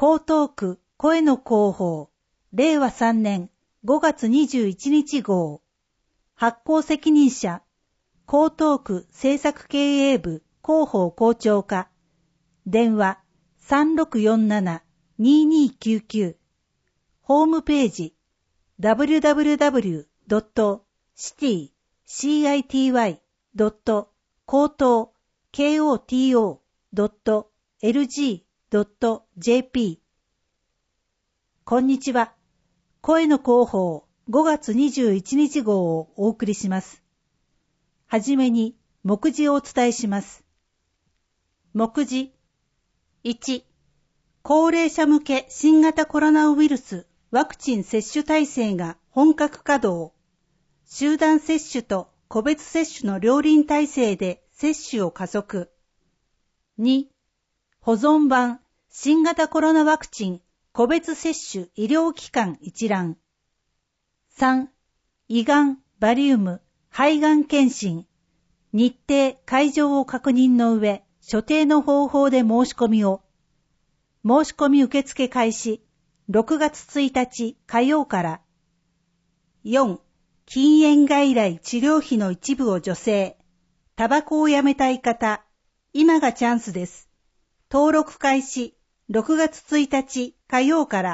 江東区声の広報令和3年5月21日号発行責任者江東区政策経営部広報校長課電話 3647-2299 ホームページ www.citi.koto.lg.jp こんにちは。声の広報5月21日号をお送りします。はじめに目次をお伝えします。目次1、高齢者向け新型コロナウイルスワクチン接種体制が本格稼働。集団接種と個別接種の両輪体制で接種を加速。2、保存版新型コロナワクチン個別接種医療機関一覧。3、胃がん、バリウム、肺がん検診。日程、会場を確認の上、所定の方法で申し込みを。申し込み受付開始、6月1日火曜から。4、禁煙外来治療費の一部を助成。タバコをやめたい方、今がチャンスです。登録開始、6月1日火曜から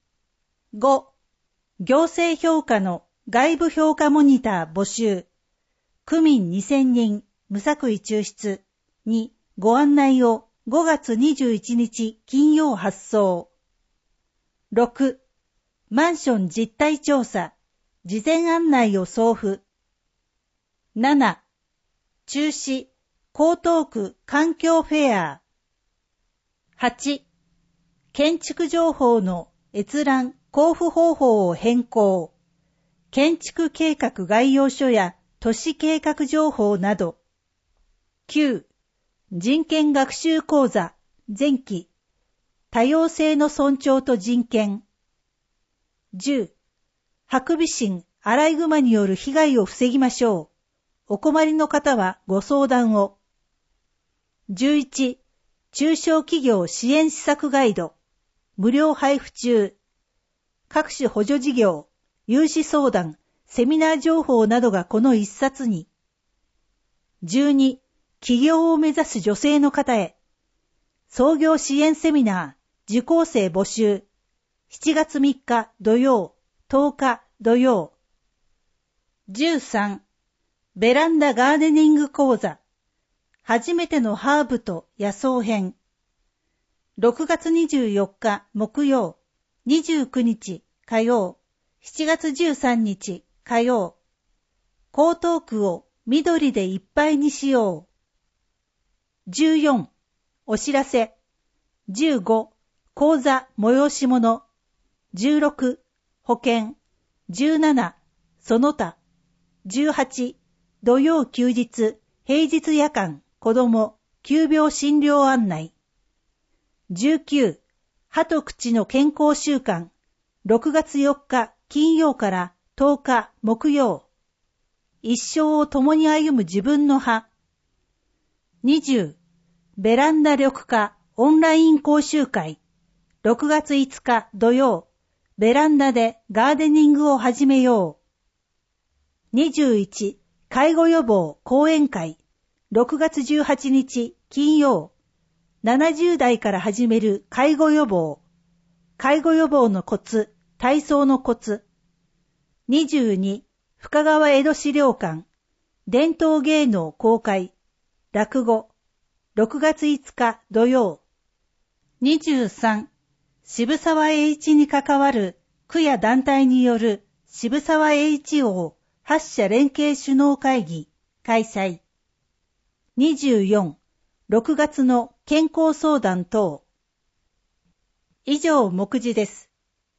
。5、行政評価の外部評価モニター募集。区民2000人無作為抽出にご案内を5月21日金曜発送。6、マンション実態調査。事前案内を送付。7、中止、江東区環境フェア。8、建築情報の閲覧、交付方法を変更。建築計画概要書や都市計画情報など。9、人権学習講座、前期。多様性の尊重と人権。10、ハクビシン、アライグマによる被害を防ぎましょう。お困りの方はご相談を。11、中小企業支援施策ガイド。無料配布中。各種補助事業、融資相談、セミナー情報などがこの一冊に。12、起業を目指す女性の方へ。創業支援セミナー、受講生募集。7月3日土曜、10日土曜。13、ベランダガーデニング講座。初めてのハーブと野草編。6月24日木曜、29日火曜、7月13日火曜。江東区を緑でいっぱいにしよう。14、お知らせ。15、講座催し物。16、保険。17、その他。18、土曜休日、平日夜間、子供、急病診療案内。19、歯と口の健康週間。6月4日金曜から10日木曜。一生を共に歩む自分の歯。20、ベランダ緑化オンライン講習会。6月5日土曜。ベランダでガーデニングを始めよう。21、介護予防講演会。6月18日金曜。70代から始める介護予防。介護予防のコツ、体操のコツ。22、深川江戸資料館。伝統芸能公開。落語。6月5日土曜。23、渋沢栄一に関わる区や団体による渋沢栄一王8者連携首脳会議開催。24、6月の健康相談等。以上目次です。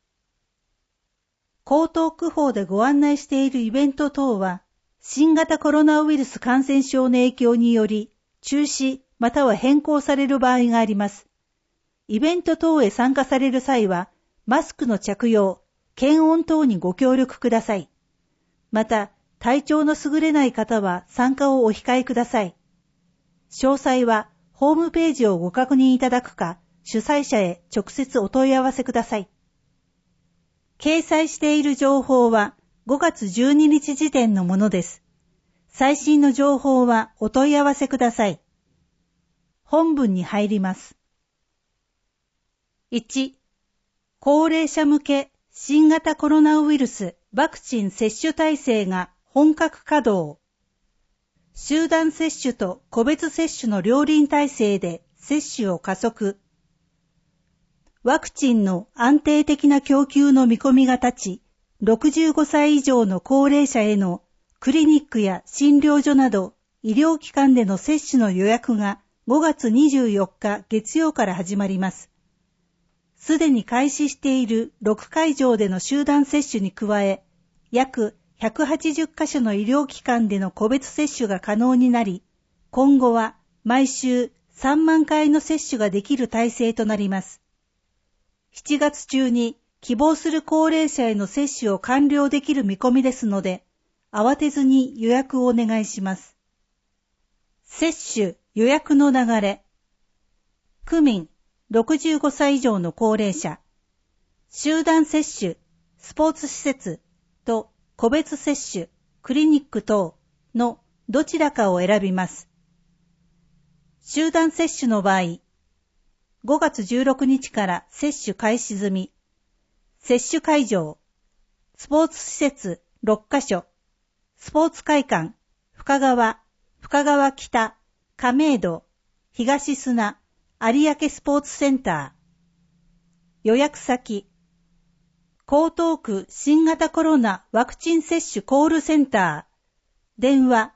江東区法でご案内しているイベント等は、新型コロナウイルス感染症の影響により、中止または変更される場合があります。イベント等へ参加される際は、マスクの着用、検温等にご協力ください。また、体調の優れない方は参加をお控えください。詳細はホームページをご確認いただくか、 主催者へ直接お問い合わせください。掲載している情報は5月12日時点のものです。最新の情報はお問い合わせください。本文に入ります。1、高齢者向け新型コロナウイルスワクチン接種体制が本格稼働。集団接種と個別接種の両輪体制で接種を加速。ワクチンの安定的な供給の見込みが立ち、65歳以上の高齢者へのクリニックや診療所など医療機関での接種の予約が5月24日月曜から始まります。すでに開始している6会場での集団接種に加え、約180カ所の医療機関での個別接種が可能になり、今後は毎週3万回の接種ができる体制となります。7月中に希望する高齢者への接種を完了できる見込みですので、慌てずに予約をお願いします。接種予約の流れ。区民、65歳以上の高齢者、集団接種、スポーツ施設と個別接種、クリニック等のどちらかを選びます。集団接種の場合、5月16日から接種開始済み、接種会場、スポーツ施設6カ所、スポーツ会館、深川北、亀戸、東砂、有明スポーツセンター。予約先、江東区新型コロナワクチン接種コールセンター。電話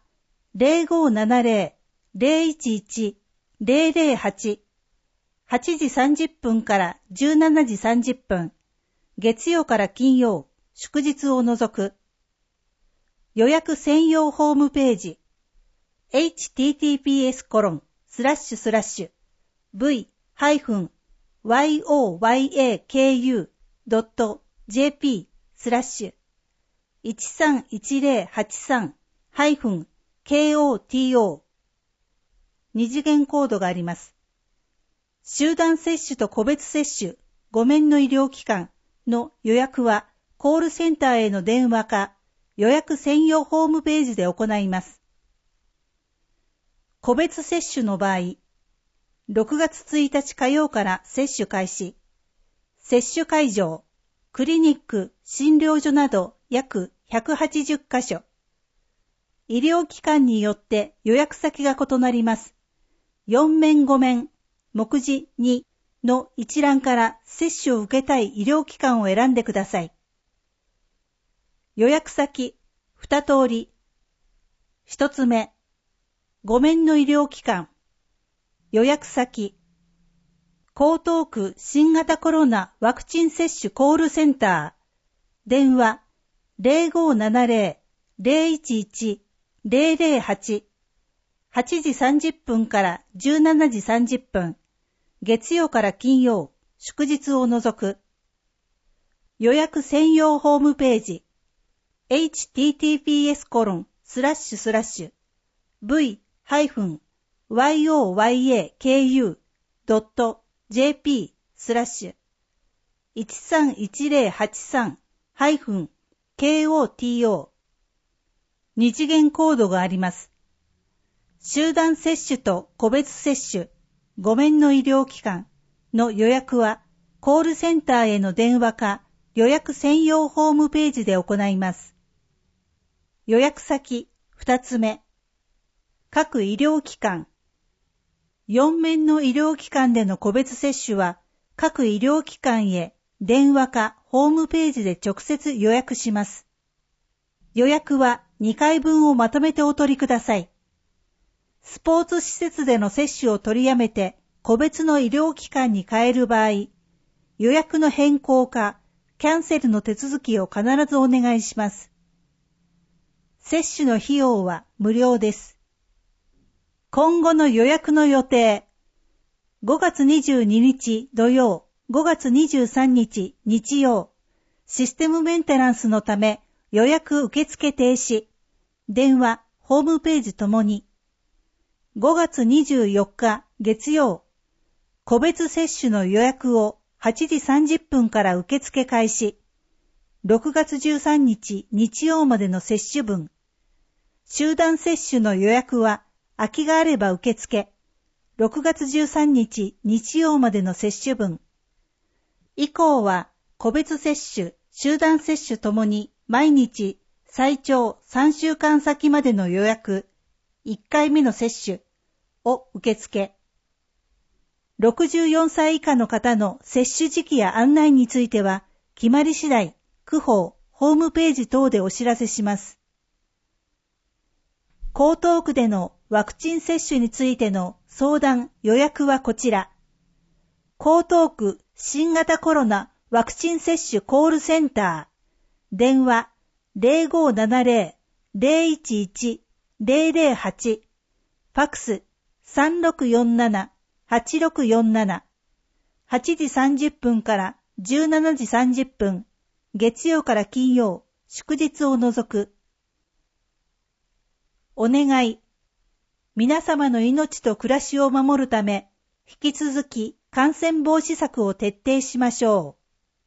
0570-011-008。8時30分から17時30分。月曜から金曜、祝日を除く。予約専用ホームページ。v-voyaka.jp/131083-KOTO。二次元コードがあります。集団接種と個別接種、5面の医療機関の予約はコールセンターへの電話か予約専用ホームページで行います。個別接種の場合、6月1日火曜から接種開始。接種会場、クリニック、診療所など約180カ所。医療機関によって予約先が異なります。4面5面、目次2の一覧から接種を受けたい医療機関を選んでください。予約先、2通り。1つ目、5面の医療機関。予約先、江東区新型コロナワクチン接種コールセンター。電話 0570-011-008。8時30分から17時30分。月曜から金曜、祝日を除く。予約専用ホームページ。v-voyaka.jp/131083-KOTO。二次元コードがあります。集団接種と個別接種、5面の医療機関の予約はコールセンターへの電話か予約専用ホームページで行います。予約先2つ目、各医療機関。4面の医療機関での個別接種は各医療機関へ電話かホームページで直接予約します。予約は2回分をまとめてお取りください。スポーツ施設での接種を取りやめて個別の医療機関に変える場合、予約の変更かキャンセルの手続きを必ずお願いします。接種の費用は無料です。今後の予約の予定。5月22日土曜、5月23日日曜、システムメンテナンスのため予約受付停止。電話、ホームページともに。5月24日月曜、 個別接種の予約を8時30分から受付開始。6月13日日曜までの接種分。集団接種の予約は空きがあれば受付。6月13日日曜までの接種分。以降は個別接種、集団接種ともに毎日最長3週間先までの予約、1回目の接種を受付。64歳以下の方の接種時期や案内については、決まり次第、区報、ホームページ等でお知らせします。江東区でのワクチン接種についての相談、予約はこちら。江東区新型コロナワクチン接種コールセンター。電話 0570-011-008。ファックス3647-8647。8時30分から17時30分。月曜から金曜、祝日を除く。お願い。皆様の命と暮らしを守るため、引き続き感染防止策を徹底しましょ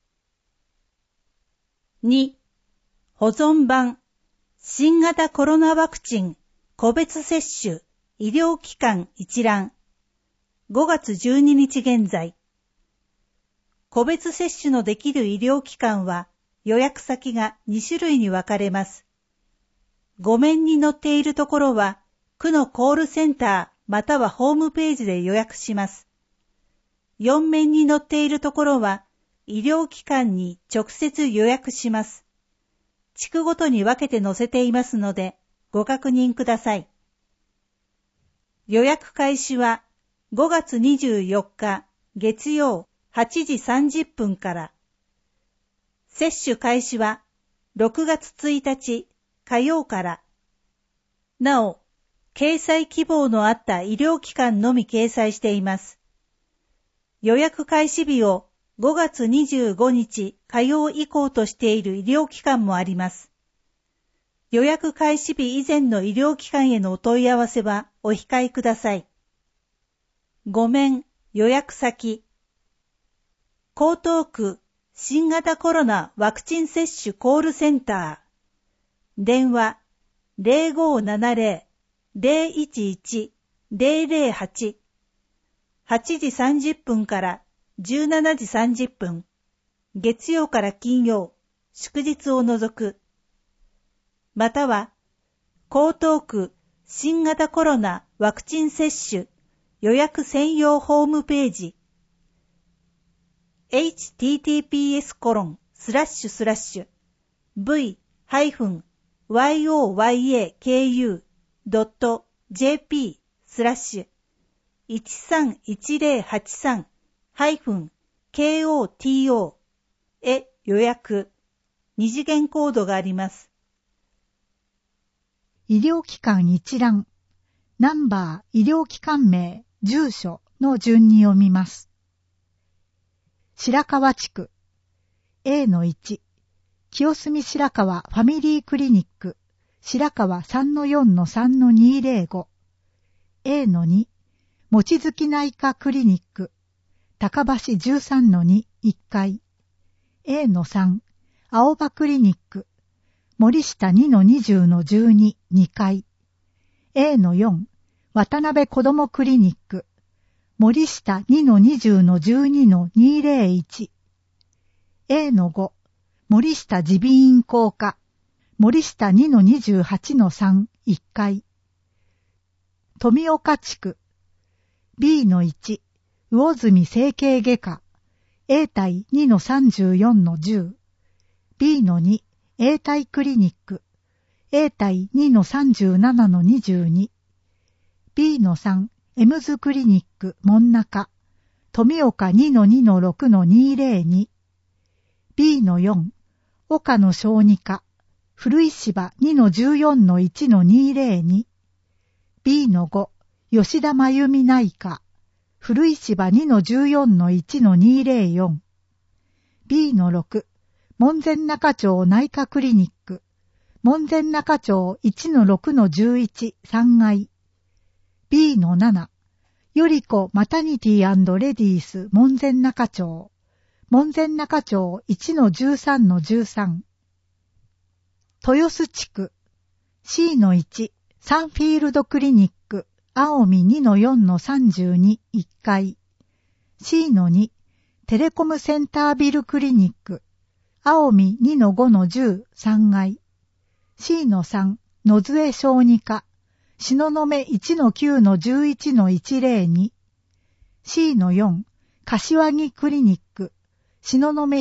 う。2. 保存版。新型コロナワクチン、個別接種、医療機関一覧。5月12日現在。個別接種のできる医療機関は予約先が2種類に分かれます。5面に載っているところは、区のコールセンターまたはホームページで予約します。4面に載っているところは、医療機関に直接予約します。地区ごとに分けて載せていますので、ご確認ください。予約開始は、5月24日月曜8時30分から。接種開始は6月1日火曜から。なお、掲載希望のあった医療機関のみ掲載しています。予約開始日を5月25日火曜以降としている医療機関もあります。予約開始日以前の医療機関へのお問い合わせはお控えください。5面予約先。江東区新型コロナワクチン接種コールセンター。電話 0570-011-008。8時30分から17時30分。月曜から金曜、祝日を除く。または、江東区新型コロナワクチン接種予約専用ホームページ https://v-yoyaku.jp/131083-KOTO へ予約。二次元コードがあります。 医療機関一覧、ナンバー、医療機関名、住所の順に読みます。白川地区 A-1 清澄白河ファミリークリニック白川 3-4-3-205 A-2 望月内科クリニック高橋 13-2 1階 A-3 青葉クリニック森下 2-20-12 2階 A-4 渡辺子どもクリニック森下 2-20-12-201 A-5 森下耳鼻咽喉科森下 2-28-3 1階富岡地区 B-1 魚住整形外科 A 体 2-34-10 B-2 A 体クリニック A 体 2-37-22 B-3 エムズクリニック門中富岡 2-2-6-202 B-4 岡野小児科古井芝 2-14-1-202 B-5 吉田真由美内科古井芝 2-14-1-204 B-6 門前仲町内科クリニック門前仲町 1-6-11 3階 B-7 よりこマタニティ&レディース門前仲町、門前仲町 1-13-13。豊洲地区 C-1 サンフィールドクリニック青海 2-4-32 1階 C-2 テレコムセンタービルクリニック青海 2-5-10 3階 C-3 野添小児科東雲 1-9-11-102 C-4 柏木クリニック東雲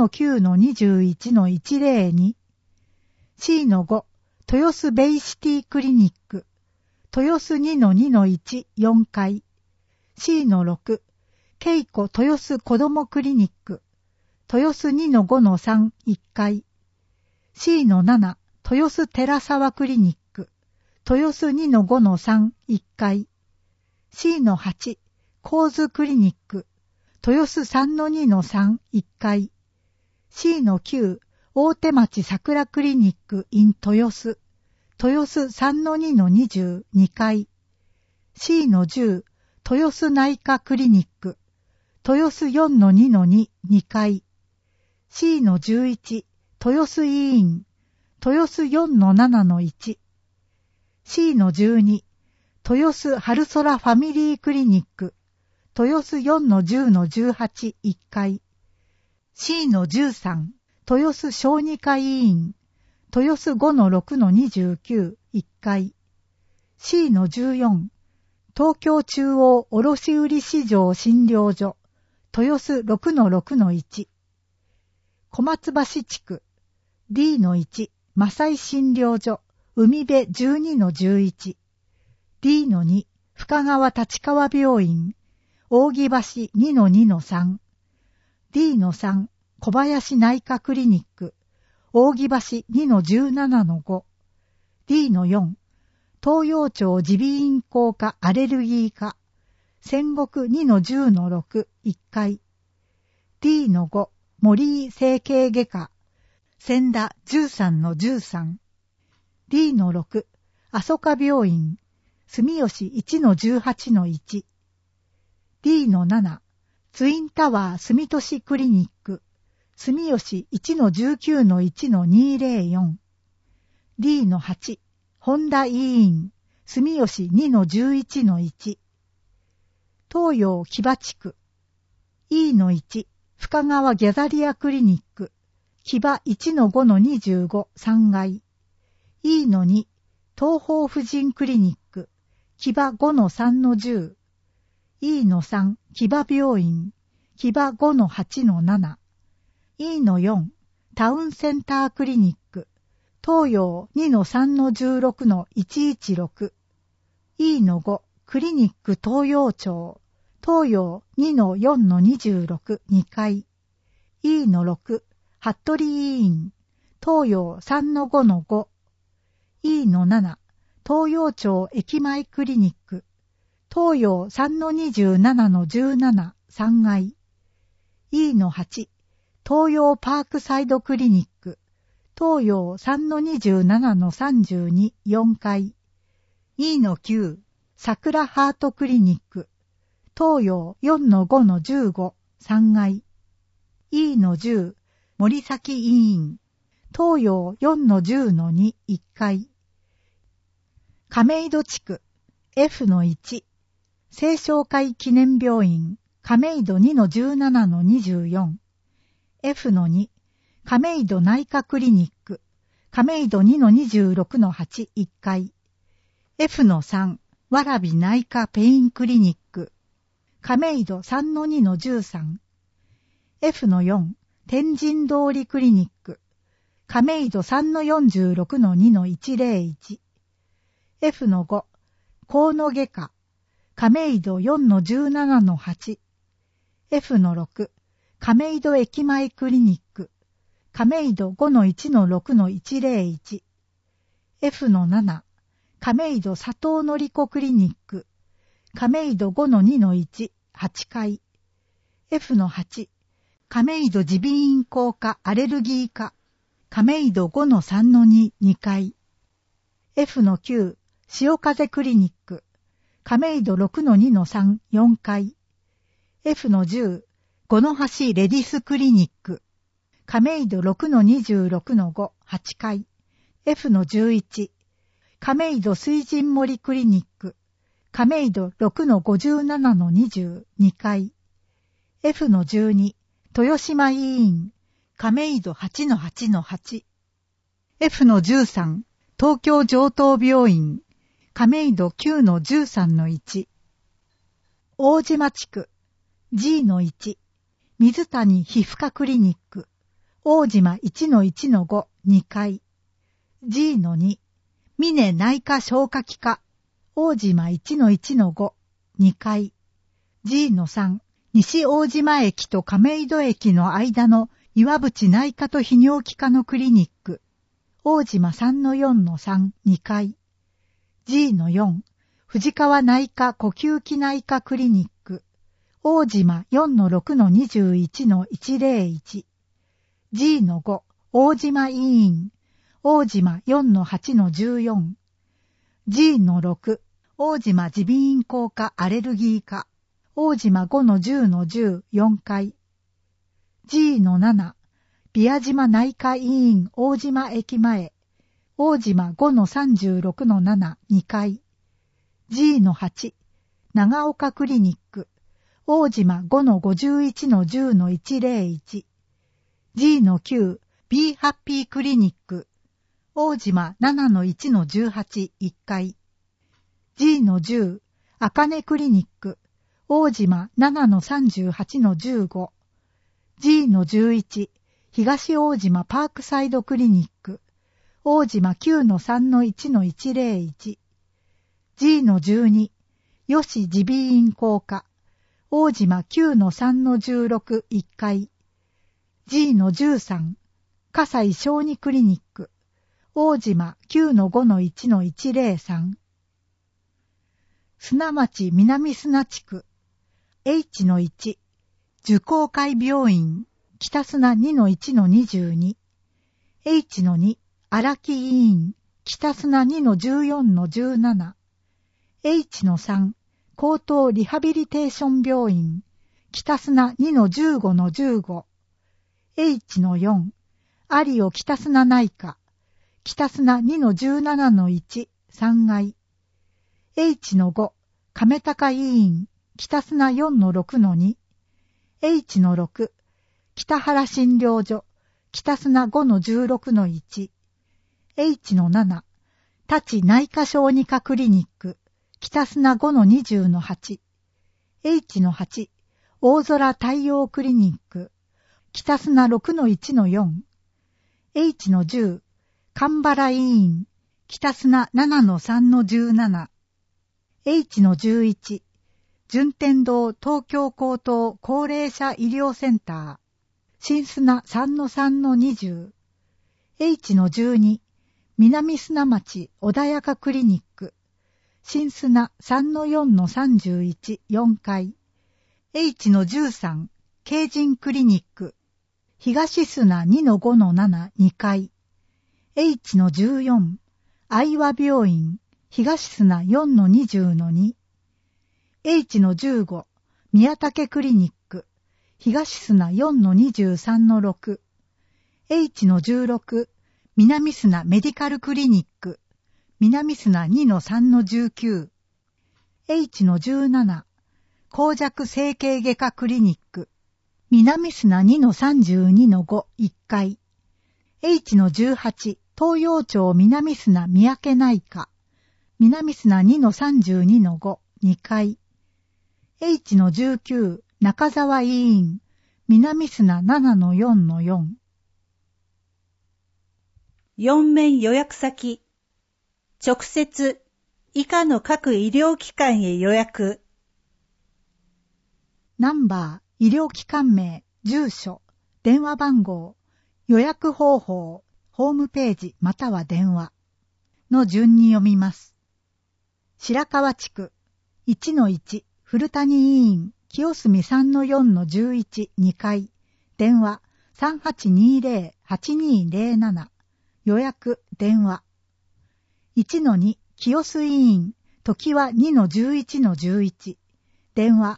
1-9-21-102 C-5 豊洲ベイシティクリニック豊洲 2-2-1 4階 C-6 ケイコ豊洲子どもクリニック豊洲 2-5-3 1階 C-7 豊洲寺沢クリニック豊洲 2-5-3 1階 C-8 神津クリニック豊洲 3-2-3 1階 C-9 大手町桜クリニック in 豊洲豊洲 3-2-20 2階 C-10 豊洲内科クリニック豊洲 4-2-2 2階 C-11 豊洲医院豊洲 4-7-1 C-12 豊洲春空ファミリークリニック豊洲 4-10-18 1階 C-13 豊洲小児科医院豊洲 5-6-29 1階 C-14 東京中央卸売市場診療所豊洲 6-6-1 小松橋地区 D-1 マサイ診療所海辺 12-11 D-2 深川立川病院扇橋 2-2-3 D-3 小林内科クリニック扇橋 2-17-5 D-4 東洋町耳鼻咽喉科アレルギー科戦国 2-10-6 1階 D-5 森井整形外科千田 13-13 D-6 阿蘇花病院住吉 1-18-1 D-7 ツインタワー住吉クリニック住吉 1-19-1-204 D-8 本田医院住吉 2-11-1 東洋木場地区 E-1 深川ギャザリアクリニック木場 1-5-25 3階 E-2 東方婦人クリニック木場 5-3-10 E-3 木場病院木場 5-8-7 E-4 タウンセンタークリニック東洋 2-3-16-116 E-5 クリニック東洋町東洋 2-4-26 2階 E-6 服部医院東洋 3-5-5 E-7 東洋町駅前クリニック東洋 3-27-17 3階 E-8 東洋パークサイドクリニック東洋 3-27-32 4階 E-9 桜ハートクリニック東洋 4-5-15 3階 E-10 森崎医院東洋 4-10-2 1階亀戸地区 F-1 青翔会記念病院亀戸 2-17-24 F-2 亀戸内科クリニック亀戸 2-26-8 1階 F-3 蕨内科ペインクリニック亀戸 3-2-13 F-4 天神通りクリニック亀戸 3-46-2-101 F-5 河野外科亀戸 4-17-8 F-6 亀戸駅前クリニック亀戸 5-1-6-101 F-7 亀戸佐藤のりこクリニック亀戸 5-2-1 8階 F-8 亀戸耳鼻咽喉科アレルギー科亀戸 5-3-2 2階 F-9 潮風クリニック亀戸 6-2-3、4階。F-10、五の橋レディスクリニック。亀戸 6-26-5、8階。F-11、亀戸水神森クリニック。亀戸 6-57-20、2階。F-12、豊島医院。亀戸 8-8-8。F-13、東京城東病院。亀戸 9-13-1。大島地区。G-1、水谷皮膚科クリニック。大島 1-1-5、2階。G-2、峰内科消化器科。大島 1-1-5、2階。G-3、西大島駅と亀戸駅の間の岩淵内科と泌尿器科のクリニック。大島 3-4-3、2階。G-4、藤川内科呼吸器内科クリニック。大島 4-6-21-101。G-5、大島医院。大島 4-8-14。G-6、大島耳鼻咽喉科アレルギー科。大島 5-10-10、4階。G-7、宮島内科医院大島駅前。大島 5-36-7、2階。G-8、長岡クリニック。大島 5-51-10-101。G-9、B ハッピークリニック。大島 7-1-18、1階。G-10、あかねクリニック。大島 7-38-15。G-11、東大島パークサイドクリニック。大島 9-3-1-101。G-12、吉耳鼻咽喉科。大島 9-3-16、1階。G-13、葛西小児クリニック。大島 9-5-1-103。砂町南砂地区。H-1、樹工会病院。北砂 2-1-22。H-2、荒木医院。北砂 2-14-17。H-3、高等リハビリテーション病院。北砂 2-15-15。H-4、有尾北砂内科。北砂 2-17-1、3階。H-5、亀高医院。北砂 4-6-2。H-6、北原診療所。北砂 5-16-1。H-7、立内科小児科クリニック。北砂 5-20-8。H-8、大空太陽クリニック。北砂 6-1-4。H-10、神原医院。北砂 7-3-17。H-11、順天堂東京高等高齢者医療センター。新砂 3-3-20。H-12、南砂町穏やかクリニック。新砂 3-4-31、4階。H-13、京神クリニック。東砂 2-5-7、2階。H-14、愛和病院。東砂 4-20-2。H-15、宮武クリニック。東砂 4-23-6。H-16、南砂メディカルクリニック。南砂 2-3-19。H-17、高弱整形外科クリニック。南砂 2-32-5、1階。H-18、東洋町南砂三宅内科。南砂 2-32-5、2階。H-19、中沢医院。南砂 7-4-4。 4面予約先。直接、以下の各医療機関へ予約。 ナンバー、医療機関名、住所、電話番号、予約方法、ホームページまたは電話の順に読みます。白川地区 1-1 古谷医院清澄 3-4-11 2階電話 3820-8207 予約電話 1-2 清須医院時は2-11-11。電話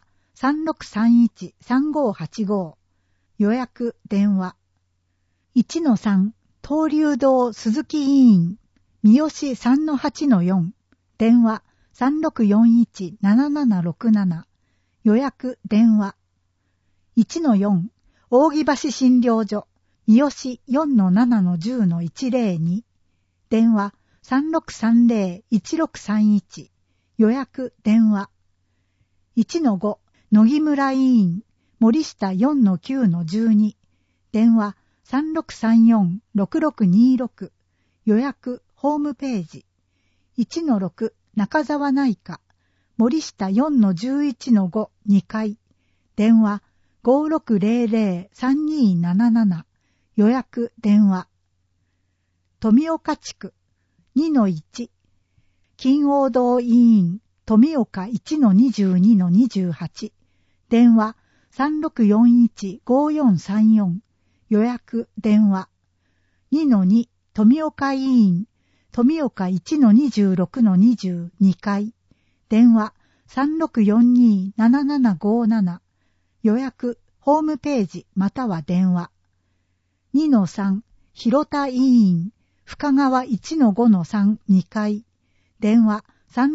3631-3585。予約電話。1-3、東流堂鈴木委員。三好3-8-4。電話3641-7767。予約電話。1-4、扇橋診療所。三好 4-7-10-102。電話3630-1631。予約電話。1-5、野木村委員。森下 4-9-12。電話3634-6626。予約ホームページ。1-6、中沢内科。森下 4-11-5。2階。電話5600-3277。予約電話。富岡地区 2-1。金王堂委員。富岡 1-22-28。電話3641-5434。予約電話。2-2、富岡委員。富岡 1-26-20。階。電話3642-7757。予約ホームページまたは電話。2-3、広田委員。深川 1-5-3。2階。電話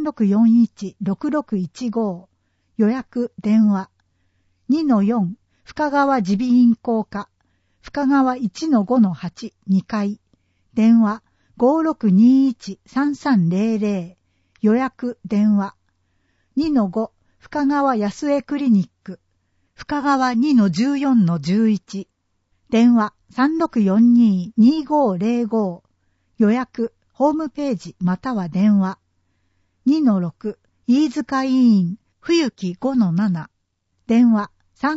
3641-6615。予約電話。2-4、深川耳鼻咽喉科。深川 1-5-8。2階。電話5621-3300。予約電話。2-5、深川安江クリニック。深川 2-14-11。電話3642-2505。予約ホームページまたは電話。2-6、飯塚委員。冬木 5-7。電話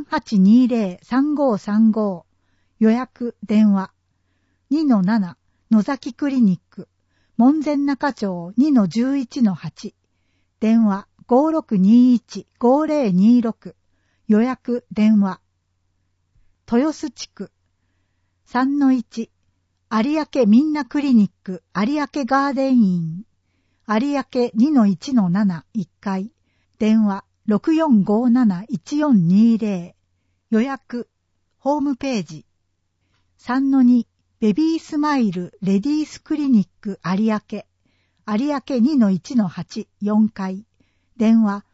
3820-3535。予約電話。2-7、野崎クリニック。門前仲町 2-11-8。電話5621-5026。予約電話。豊洲地区 3-1、有明みんなクリニック有明ガーデンイン。有明 2-1-7。1階。電話6457-1420。予約ホームページ。3-2、ベビースマイルレディースクリニック有明。有明 2-1-8。4階。電話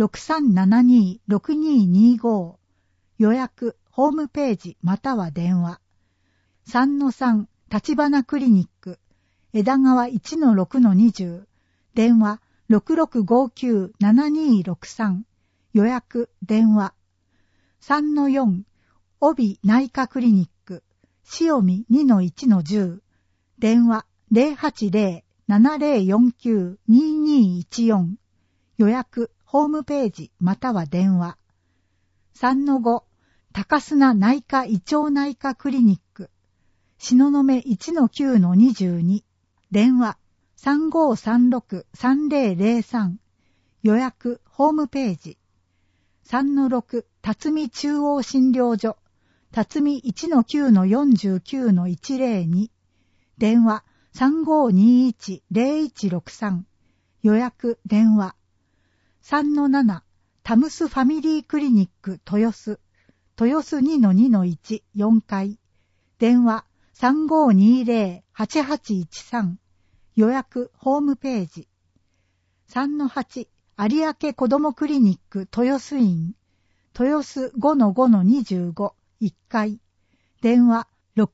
6372-6225。予約ホームページまたは電話。3-3、立花クリニック枝川 1-6-20。電話6659-7263。予約電話。3-4、帯内科クリニック塩見 2-1-10。電話080-7049-2214。予約ホームページまたは電話。3-5、高砂内科胃腸内科クリニック東雲 1-9-22。電話3536-3003。予約ホームページ。3-6、辰巳中央診療所辰巳 1-9-49-102。電話3521-0163。予約電話。3-7、タムスファミリークリニック豊洲 2-2-1。4階。電話3520-8813。予約ホームページ。3-8、有明子どもクリニック豊洲院豊洲 5-5-25。1階。電話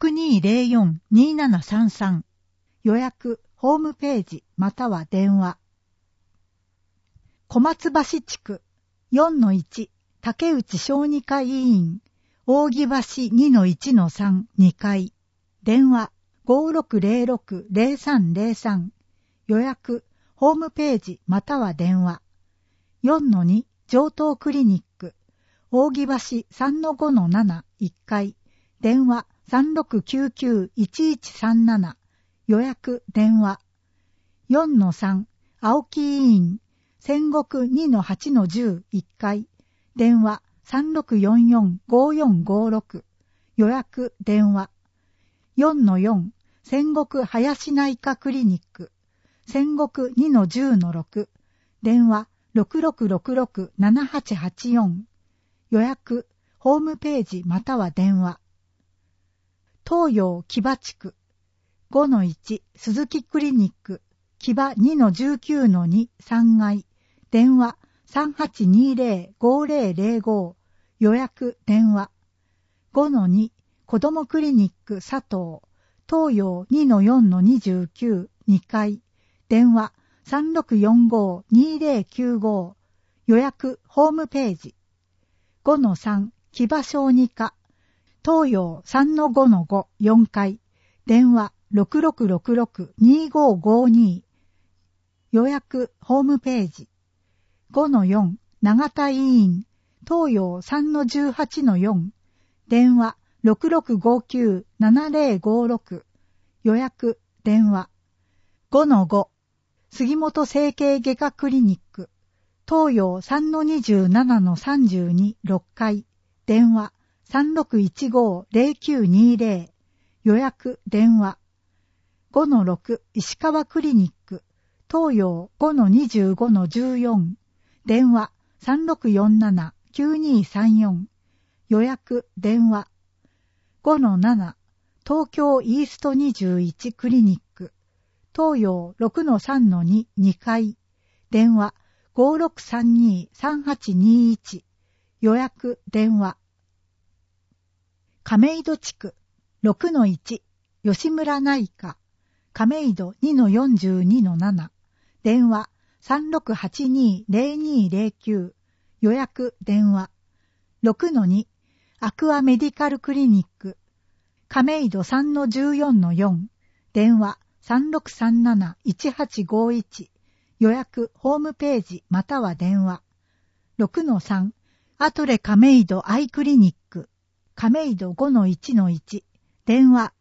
6204-2733。予約ホームページまたは電話。小松橋地区 4-1、竹内小児科医院扇橋 2-1-3。2階。電話5606-0303。予約ホームページまたは電話。4-2、上東クリニック扇橋 3-5-7。1階。電話3699-1137。予約電話。4-3、青木医院戦国 2-8-10。1階。電話3644-5456。予約電話。4-4、戦国林内科クリニック戦国 2-10-6。 電話 6666-7884 予約ホームページまたは電話。東洋木場地区 5-1 鈴木クリニック木場 2-19-2 3階電話 3820-5005 予約電話 5-2 子どもクリニック佐藤東洋 2-4-29 2階電話 3645-2095 予約ホームページ 5-3 木場小児科東洋 3-5-5 4階電話 6666-2552 予約ホームページ 5-4 永田医院東洋 3-18-4 電話 6659-7056 予約電話 5-5 杉本整形外科クリニック東洋 3-27-32 6階電話 3615-0920 予約電話 5-6 石川クリニック東洋 5-25-14 電話 3647-9234 予約電話 5-7 東京イースト21クリニック東洋 6-3-2 2階電話 5632-3821 予約電話亀戸地区 6-1 吉村内科亀戸 2-42-7 電話 3682-0209 予約電話 6-2 アクアメディカルクリニック亀戸 3-14-4 電話 3637-1851 予約ホームページまたは電話 6-3 アトレ亀戸アイクリニック亀戸 5-1-1 電話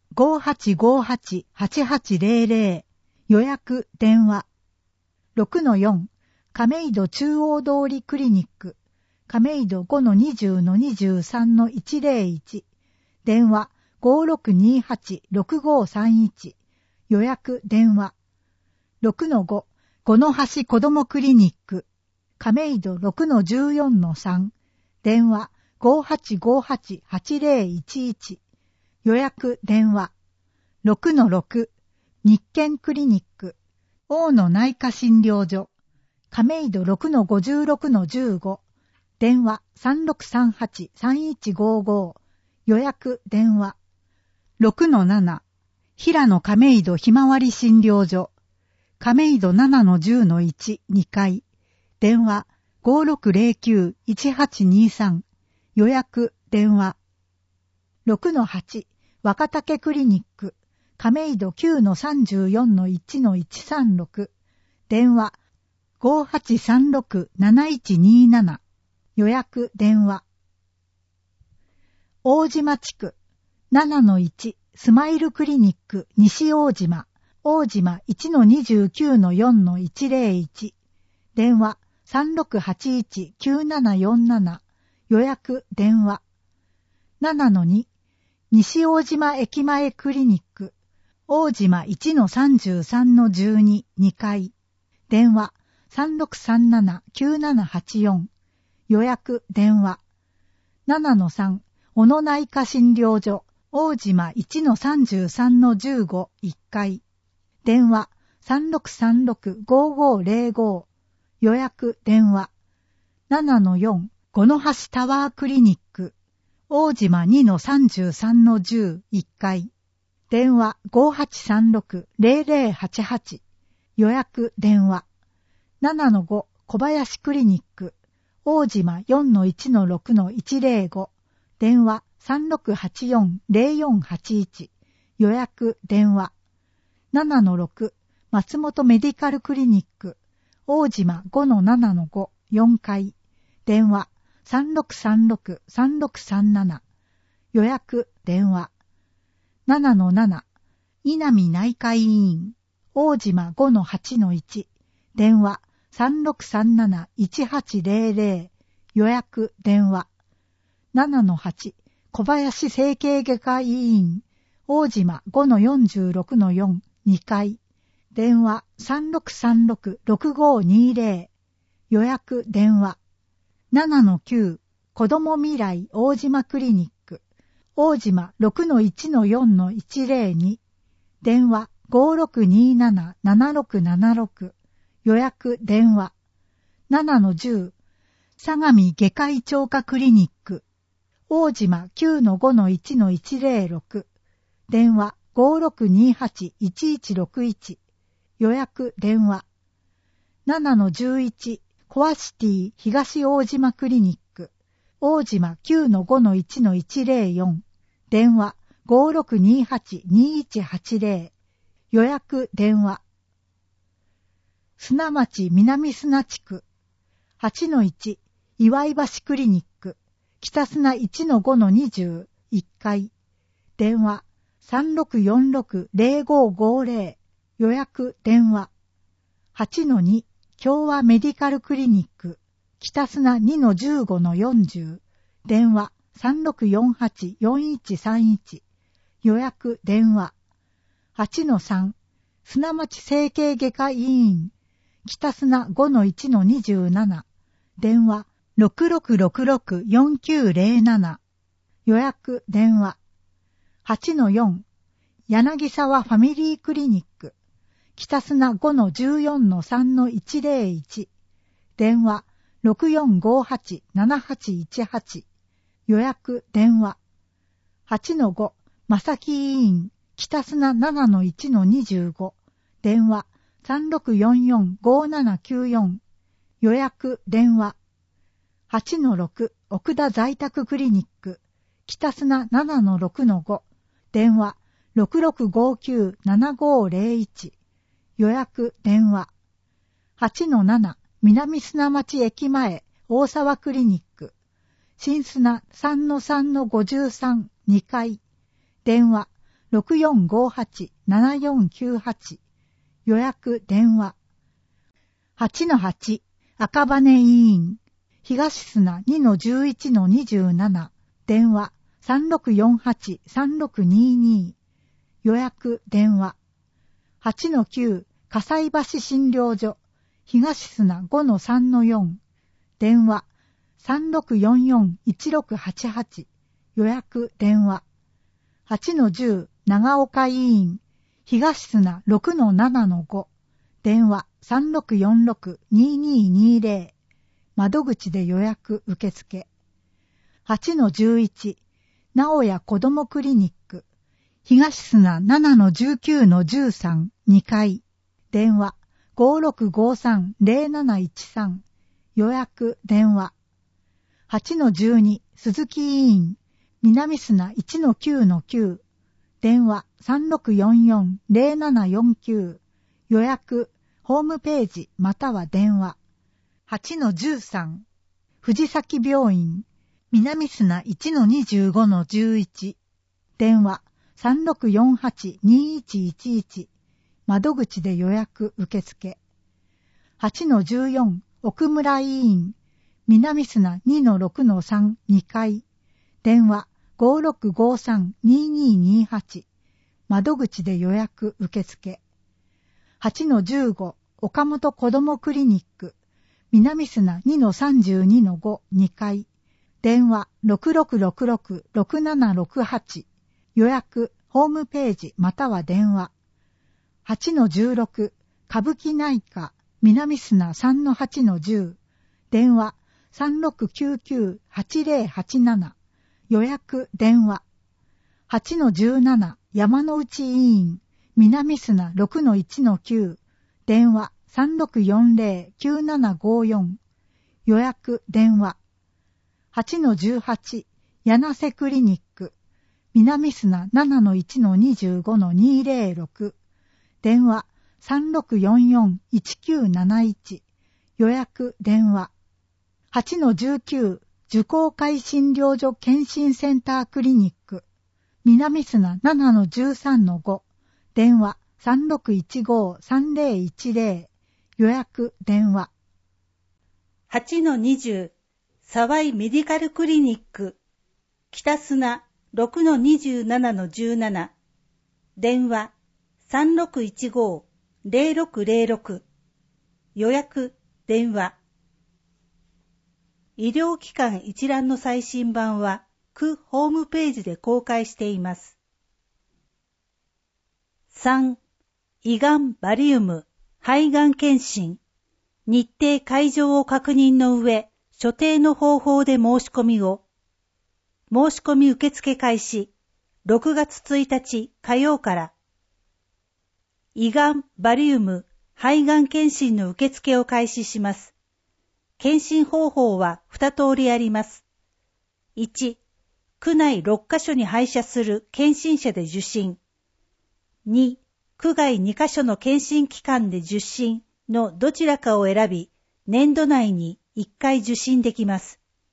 5858-8800 予約電話 6-4 亀戸中央通りクリニック亀戸 5-20-23-101 電話 5628-6531 予約電話 6-5 五の橋子どもクリニック亀戸 6-14-3 電話 5858-8011 予約電話 6-6 日建クリニック大野内科診療所亀戸 6-56-15 電話 3638-3155 予約電話 6-7 平野亀戸ひまわり診療所亀戸 7-10-1 2階電話 5609-1823 予約電話 6-8 若竹クリニック亀戸 9-34-1-136 電話 5836-7127 予約電話大島地区 7-1 スマイルクリニック西大島大島 1-29-4-101 電話 3681-9747 予約電話 7-2 西大島駅前クリニック大島 1-33-12 2階電話 3637-9784 予約電話 7-3 小野内科診療所大島 1-33-15 1階電話 3636-5505 予約電話 7-4 五の橋タワークリニック大島 2-33-10 1階電話 5836-0088 予約電話 7-5 小林クリニック大島 4-1-6-105 電話 3684-0481 予約電話 7-6 松本メディカルクリニック大島 5-7-5 4階電話 3636-3637 予約電話 7-7 稲見内科医院大島 5-8-1 電話 3637-1800 予約電話 7-8 小林整形外科医院大島 5-46-4 2階電話 3636-6520 予約電話。7-9、子ども未来大島クリニック。大島 6-1-4-102。電話 5627-7676。予約電話。7-10、相模外科医長科クリニック。大島 9-5-1-106。電話 5628-1161。予約電話。7-11、コアシティ東大島クリニック。大島 9-5-1-104。電話 5628-2180。予約電話。砂町南砂地区。8-1、岩井橋クリニック。北砂 1-5-20。1階。電話。3646-0550。予約電話。8-2、共和メディカルクリニック。北砂 2-15-40。電話。3648-4131。予約電話。8-3、砂町整形外科医院。北砂 5-1-27。電話。6666-4907。予約電話。8-4、柳沢ファミリークリニック。北砂 5-14-3-101。電話。6458-7818。予約電話。8-5、正木医院。北砂 7-1-25。電話。3644-5794。予約電話。8-6、奥田在宅クリニック。北砂 7-6-5。電話。6659-7501。予約電話。8-7、南砂町駅前大沢クリニック。新砂 3-3-53。2階。電話。6458-7498。予約電話。8-8、赤羽医院。東砂 2-11-27。電話。3648-3622。予約電話。8-9、葛西橋診療所。東砂 5-3-4。電話。3644-1688。予約電話。8-10、長岡医院。東砂 6-7-5。電話。3646-2220。窓口で予約受付。8-11、直屋子どもクリニック。東砂 7-19-13。2階。電話。5653-0713。予約電話。8-12、鈴木医院。南砂 1-9-9。電話。3644-0749。予約。ホームページまたは電話。8-13、藤崎病院。南砂 1-25-11。電話。3648-2111。窓口で予約受付。8-14、奥村医院。南砂 2-6-3。2階。電話。5653-2228。窓口で予約受付。8-15、岡本子どもクリニック。南砂 2-32-5。2階。電話。6666-6768。予約。ホームページまたは電話。8-16、歌舞伎内科。南砂 3-8-10。電話。3699-8087。予約電話。8-17、山之内医院。南砂 6-1-9。電話。3640-9754。予約電話。8-18、柳瀬クリニック。南砂 7-1-25-206。電話。3644-1971。予約電話。8-19、受講会診療所検診センタークリニック。南砂 7-13-5。電話。3615-3010。予約電話。 8-20、沢井メディカルクリニック。北砂 6-27-17。電話。3615-0606。予約電話。 医療機関一覧の最新版は、区ホームページで公開しています。3. 胃がんバリウム肺がん検診日程会場を確認の上、所定の方法で申し込みを。申し込み受付開始、6月1日火曜から。胃がんバリウム肺がん検診の受付を開始します。検診方法は2通りあります。1. 区内6カ所に配車する検診車で受診。2. 区外2カ所の検診機関で受診のどちらかを選び、年度内に1回受診できます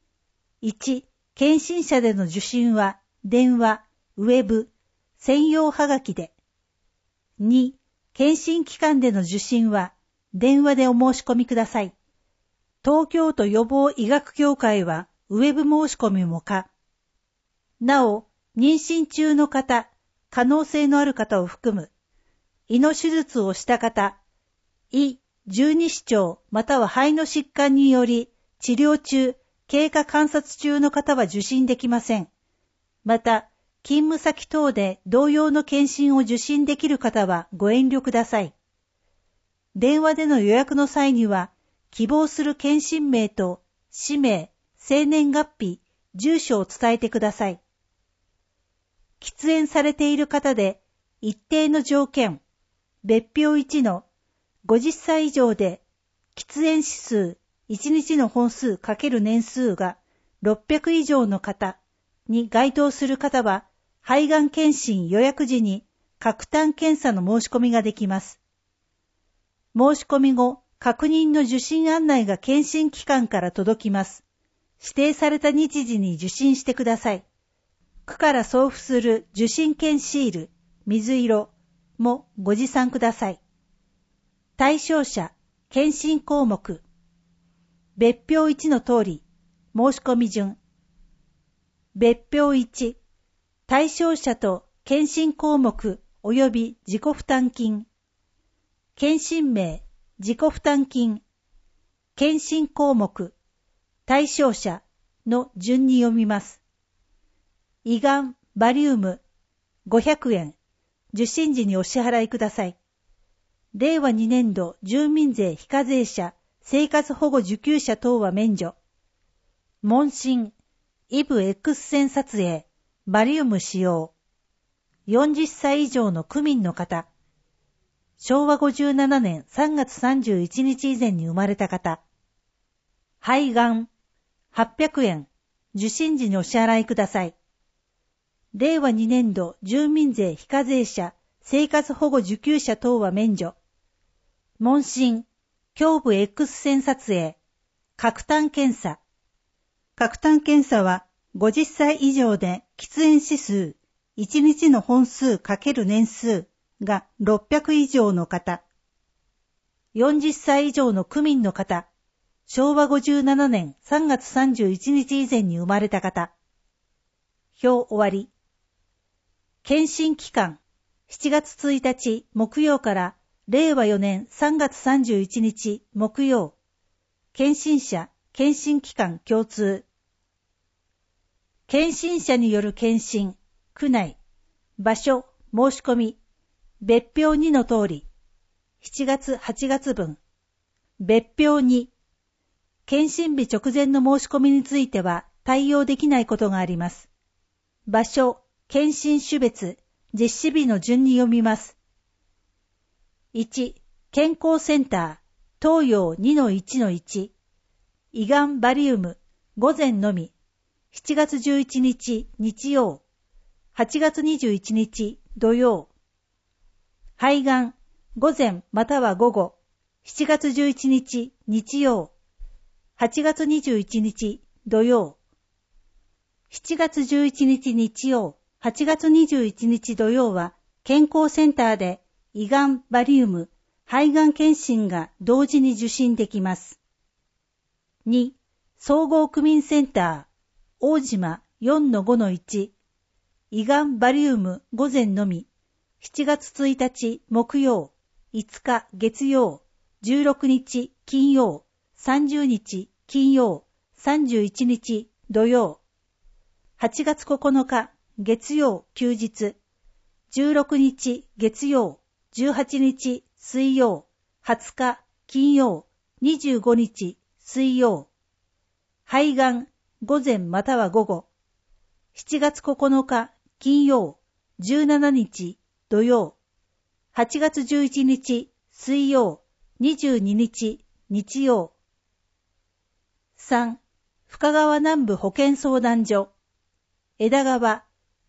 。1. 検診車での受診は、電話、ウェブ、専用はがきで。2. 検診機関での受診は、電話でお申し込みください。東京都予防医学協会は、ウェブ申し込みも可。なお、妊娠中の方、可能性のある方を含む、胃の手術をした方、胃、十二指腸または肺の疾患により、治療中、経過観察中の方は受診できません。また、勤務先等で同様の検診を受診できる方はご遠慮ください。電話での予約の際には、希望する検診名と氏名、生年月日、住所を伝えてください。喫煙されている方で一定の条件、別表1の50歳以上で喫煙指数1日の本数×年数が600以上の方に該当する方は肺がん検診予約時に各単検査の申し込みができます。申し込み後、確認の受診案内が検診機関から届きます。指定された日時に受診してください。区から送付する受診券シール、水色もご持参ください。対象者、検診項目。別表1の通り、申し込み順。別表1、対象者と検診項目及び自己負担金。検診名、自己負担金。検診項目、対象者の順に読みます。胃がん、バリウム、500円。受診時にお支払いください。令和2年度住民税非課税者、生活保護受給者等は免除。問診、イブ X 線撮影、バリウム使用。40歳以上の区民の方。昭和57年3月31日以前に生まれた方。肺がん、800円。受診時にお支払いください。令和2年度住民税非課税者、生活保護受給者等は免除。問診、胸部 X 線撮影、各単検査。各単検査は50歳以上で喫煙指数、1日の本数×年数が600以上の方。40歳以上の区民の方。昭和57年3月31日以前に生まれた方。表終わり。検診期間、7月1日木曜から令和4年3月31日木曜。検診者、検診期間共通。検診者による検診、区内、場所、申し込み、別表2の通り、7月8月分。別表2、検診日直前の申し込みについては対応できないことがあります。場所、検診種別、実施日の順に読みます。1、健康センター、東洋 2-1-1、胃がんバリウム、午前のみ、7月11日日曜、8月21日土曜。肺がん、午前または午後、7月11日日曜、8月21日土曜。7月11日日曜、8月21日土曜は健康センターで胃がん、バリウム、肺がん検診が同時に受診できます。2、総合区民センター、大島 4-5-1、胃がん、バリウム、午前のみ、7月1日木曜、5日月曜、16日金曜、30日金曜、 31日土曜、8月9日月曜休日、16日月曜、18日水曜、20日金曜、25日水曜。肺がん午前または午後。7月9日金曜、17日土曜、8月11日水曜、22日日曜。3. 深川南部保健相談所枝川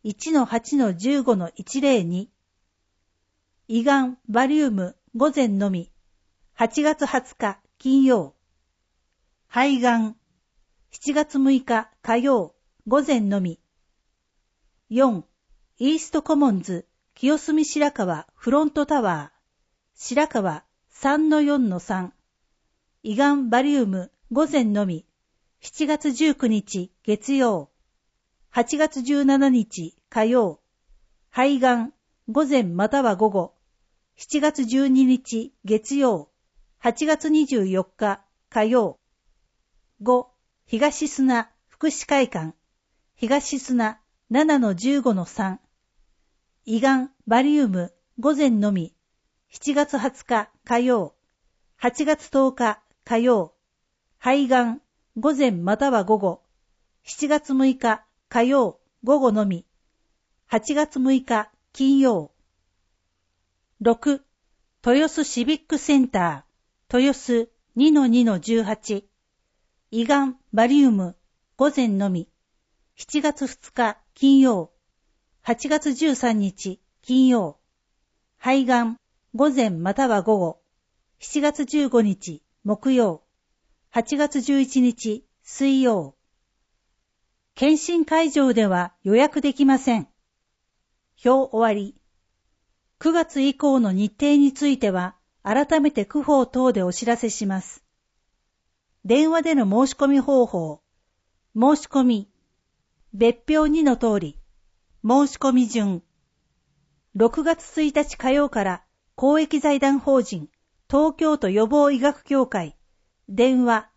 1-8-15-102 胃がんバリウム午前のみ8月20日金曜。肺がん7月6日火曜午前のみ。4. イーストコモンズ清澄白河フロントタワー白河 3-4-3 胃がんバリウム午前のみ7月19日月曜、8月17日火曜。肺がん午前または午後7月12日月曜、8月24日火曜。5. 東砂福祉会館東砂 7-15-3 胃がんバリウム午前のみ7月20日火曜、8月10日火曜。肺がん午前または午後7月6日火曜午後のみ8月6日金曜。6. 豊洲シビックセンター豊洲 2-2-18 胃がんバリウム午前のみ7月2日金曜、8月13日金曜。肺がん午前または午後7月15日木曜、8月11日水曜。検診会場では予約できません。表終わり。9月以降の日程については改めて区報等でお知らせします。電話での申し込み方法。申し込み。別表2の通り。申し込み順。6月1日火曜から公益財団法人東京都予防医学協会電話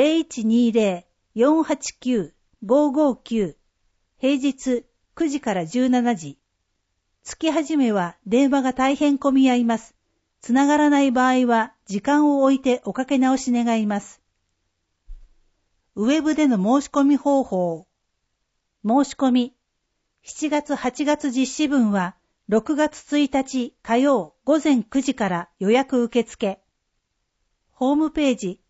0120-489-559 平日9時から17時。月始めは電話が大変混み合います。つながらない場合は時間を置いておかけ直し願います。ウェブでの申し込み方法。申し込み。7月8月実施分は6月1日火曜午前9時から予約受付。ホームページ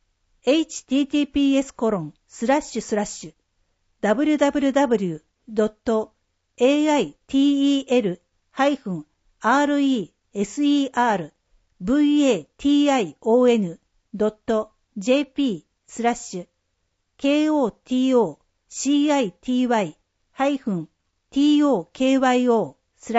https://www.aitoci-tokyO.jp/KOTOCITY-tokyo/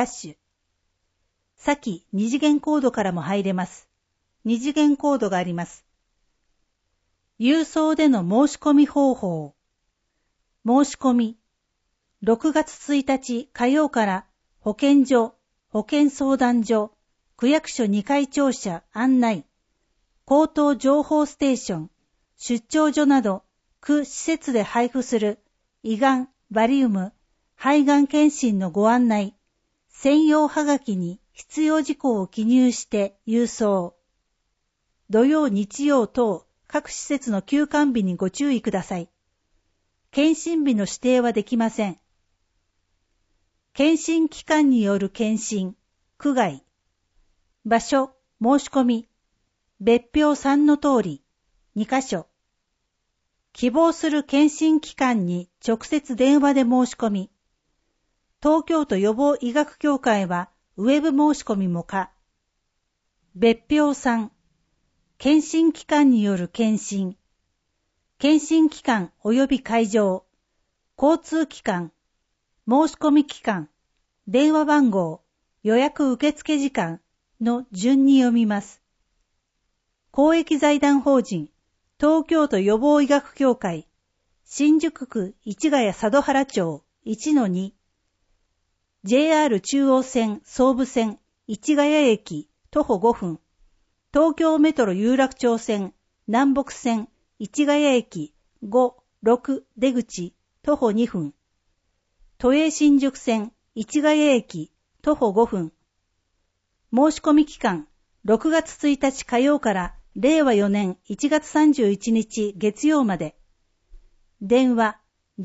先二次元コードからも入れます。二次元コードがあります。郵送での申し込み方法。申し込み。6月1日火曜から保健所、保健相談所、区役所2階庁舎案内、口頭情報ステーション、出張所など区施設で配布する胃がん、バリウム、肺がん検診のご案内、専用はがきに必要事項を記入して郵送。土曜日曜等各施設の休館日にご注意ください。検診日の指定はできません。検診機関による検診、区外。場所、申し込み。別表3の通り、2カ所。希望する検診機関に直接電話で申し込み。東京都予防医学協会はウェブ申し込みも可。別表3、検診機関による検診。検診機関及び会場、交通機関、申し込み期間、電話番号、予約受付時間の順に読みます。公益財団法人東京都予防医学協会新宿区市ヶ谷佐渡原町 1-2 JR 中央線総武線市ヶ谷駅徒歩5分東京メトロ有楽町線南北線市ヶ谷駅5 6出口徒歩2分。都営新宿線市ヶ谷駅徒歩5分。申し込み期間6月1日火曜から令和4年1月31日月曜まで。電話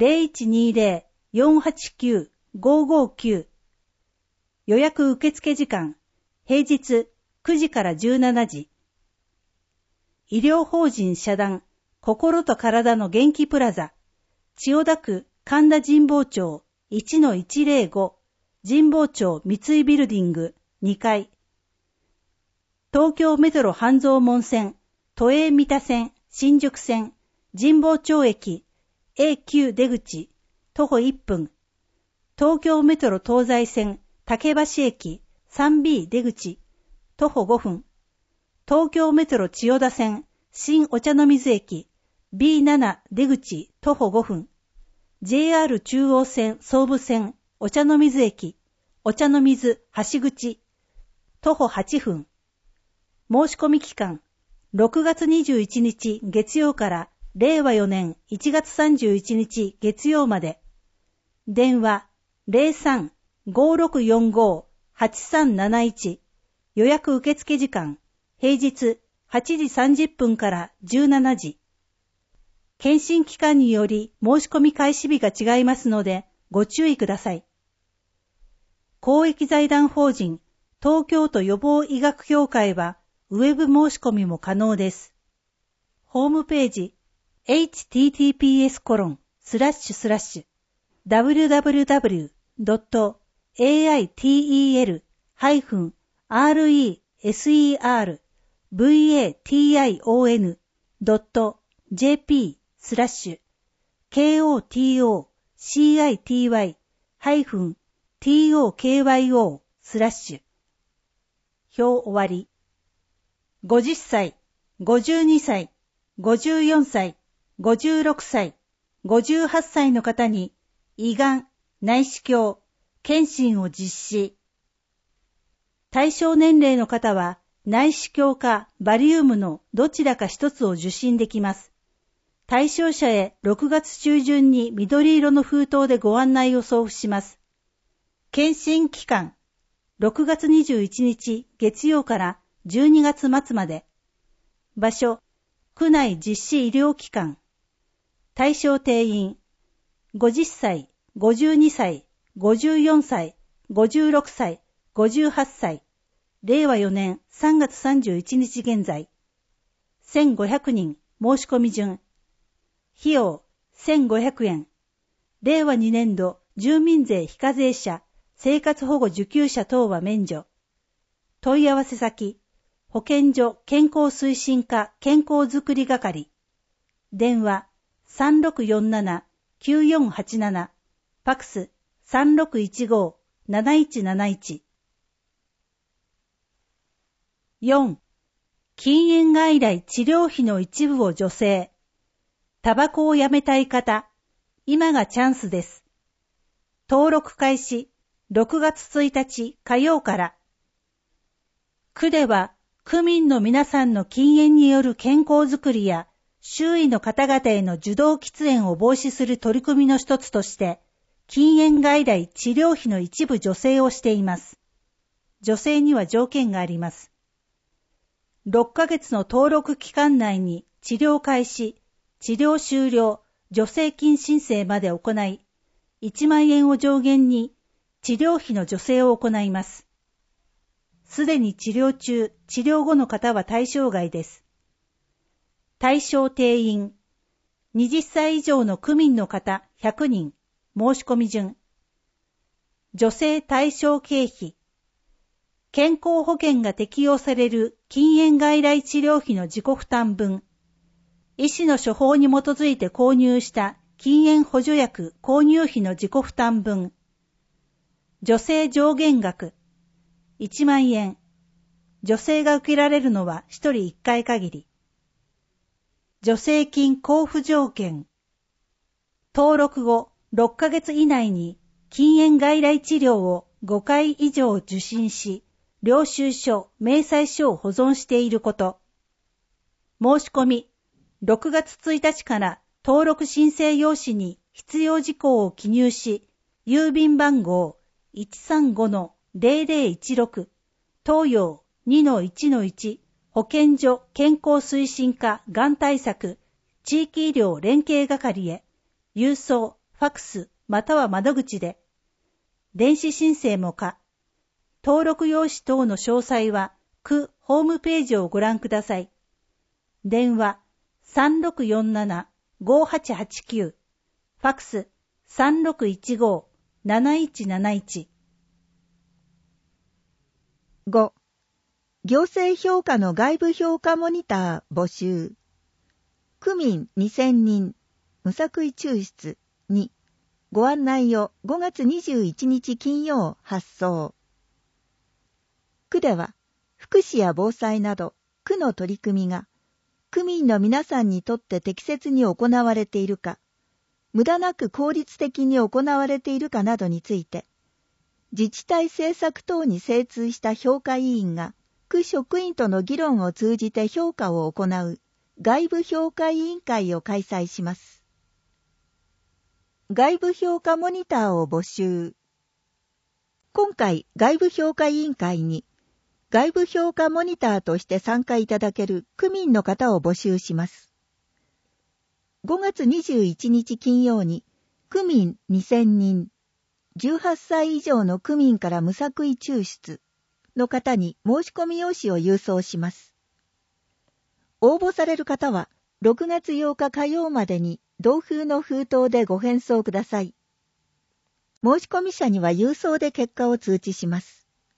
0120-489-559。予約受付時間平日9時から17時。医療法人社団心と体の元気プラザ千代田区神田神保町 1-105 神保町三井ビルディング2階。東京メトロ半蔵門線都営三田線新宿線神保町駅 A9 出口徒歩1分。東京メトロ東西線竹橋駅 3B 出口徒歩5分。東京メトロ千代田線新お茶の水駅 B7 出口徒歩5分。JR 中央線総武線お茶の水駅お茶の水橋口徒歩8分。申し込み期間6月21日月曜から令和4年1月31日月曜まで。電話 03-5645-8371。予約受付時間平日8時30分から17時。検診機関により申し込み開始日が違いますのでご注意ください。公益財団法人東京都予防医学協会はウェブ申し込みも可能です。ホームページ https://www.aitoCity-toKYO/ 表終わり。50歳、52歳、54歳、56歳、58歳の方に胃がん、内視鏡、検診を実施。対象年齢の方は内視鏡かバリウムのどちらか一つを受診できます。対象者へ6月中旬に緑色の封筒でご案内を送付します。検診期間6月21日月曜から12月末まで。場所、区内実施医療機関。対象定員、50歳、52歳、54歳、56歳、58歳。令和4年3月31日現在。1500人、申し込み順。費用、1500円。令和2年度、住民税非課税者、生活保護受給者等は免除。問い合わせ先、保健所健康推進課健康づくり係。電話 3647-9487。ファクス 3615-7171。4. 禁煙外来治療費の一部を助成。タバコをやめたい方、今がチャンスです。登録開始6月1日火曜から。区では区民の皆さんの禁煙による健康づくりや周囲の方々への受動喫煙を防止する取り組みの一つとして、禁煙外来治療費の一部助成をしています。助成には条件があります。6ヶ月の登録期間内に治療開始、治療終了、助成金申請まで行い、1万円を上限に治療費の助成を行います。すでに治療中、治療後の方は対象外です。対象定員、20歳以上の区民の方100人、申し込み順。助成対象経費、健康保険が適用される禁煙外来治療費の自己負担分、医師の処方に基づいて購入した禁煙補助薬購入費の自己負担分、助成上限額、1万円。助成が受けられるのは1人1回限り。助成金交付条件。登録後6ヶ月以内に禁煙外来治療を5回以上受診し、領収書、明細書を保存していること。申し込み、6月1日から登録申請用紙に必要事項を記入し、郵便番号 135-0016 東洋 2-1-1 保健所健康推進課がん対策地域医療連携係へ郵送、ファクスまたは窓口で、電子申請も可。登録用紙等の詳細は区ホームページをご覧ください。電話 3647-5889 ファクス 3615-7171。 5. 行政評価の外部評価モニター募集。区民2000人無作為抽出2。ご案内を5月21日金曜発送。区では福祉や防災など区の取り組みが区民の皆さんにとって適切に行われているか、無駄なく効率的に行われているかなどについて、自治体政策等に精通した評価委員が区職員との議論を通じて評価を行う外部評価委員会を開催します。外部評価モニターを募集。今回、外部評価委員会に外部評価モニターとして参加いただける区民の方を募集します。5月21日金曜に区民2000人、18歳以上の区民から無作為抽出の方に申し込み用紙を郵送します。応募される方は6月8日火曜までに同封の封筒でご返送ください。申し込み者には郵送で結果を通知します。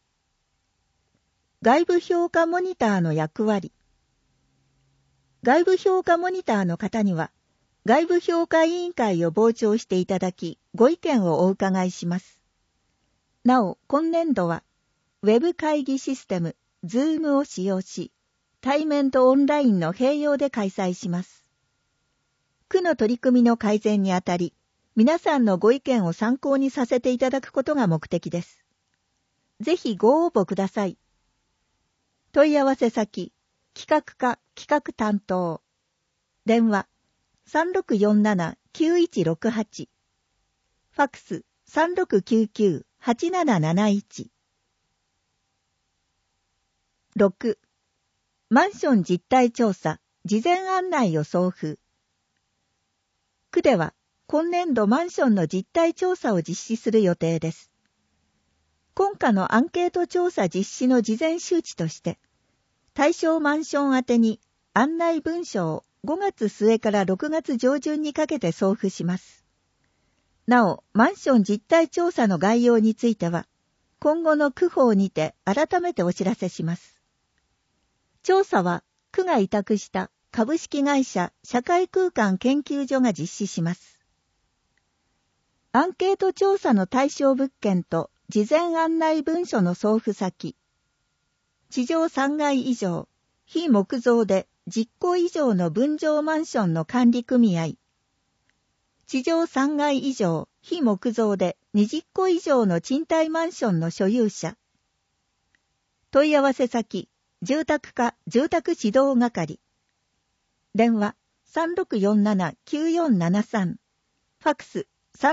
外部評価モニターの役割。外部評価モニターの方には、外部評価委員会を傍聴していただき、ご意見をお伺いします。なお、今年度は、ウェブ会議システム、Zoom を使用し、対面とオンラインの併用で開催します。区の取り組みの改善にあたり、皆さんのご意見を参考にさせていただくことが目的です。ぜひご応募ください。問い合わせ先、企画課企画担当。電話、3647-9168。ファクス、3699-8771。6. マンション実態調査、事前案内を送付。区では、今年度マンションの実態調査を実施する予定です。今夏のアンケート調査実施の事前周知として、対象マンション宛てに案内文書を5月末から6月上旬にかけて送付します。なお、マンション実態調査の概要については、今後の区報にて改めてお知らせします。調査は、区が委託した株式会社社会空間研究所が実施します。アンケート調査の対象物件と事前案内文書の送付先、地上3階以上、非木造で10戸以上の分譲マンションの管理組合、地上3階以上、非木造で20戸以上の賃貸マンションの所有者、問い合わせ先、住宅課住宅指導係、電話 3647-9473、ファクス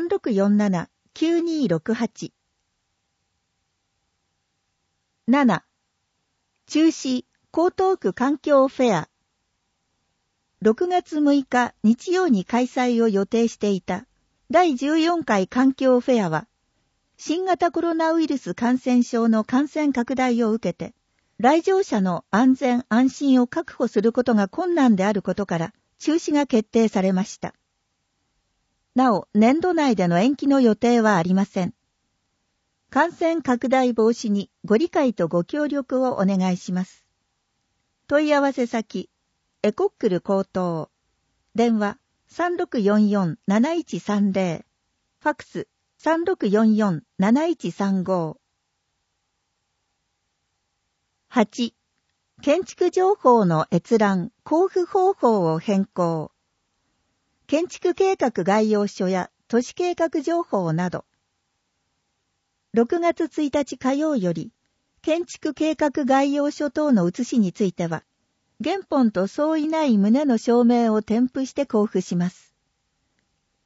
3647-9268。7. 中止、江東区環境フェア。6月6日日曜に開催を予定していた第14回環境フェアは、新型コロナウイルス感染症の感染拡大を受けて、来場者の安全安心を確保することが困難であることから、中止が決定されました。なお、年度内での延期の予定はありません。感染拡大防止にご理解とご協力をお願いします。問い合わせ先、エコックル高等。電話 3644-7130。ファクス 3644-7135。8. 建築情報の閲覧・交付方法を変更。建築計画概要書や都市計画情報など。6月1日火曜より、建築計画概要書等の写しについては、原本と相違ない旨の証明を添付して交付します。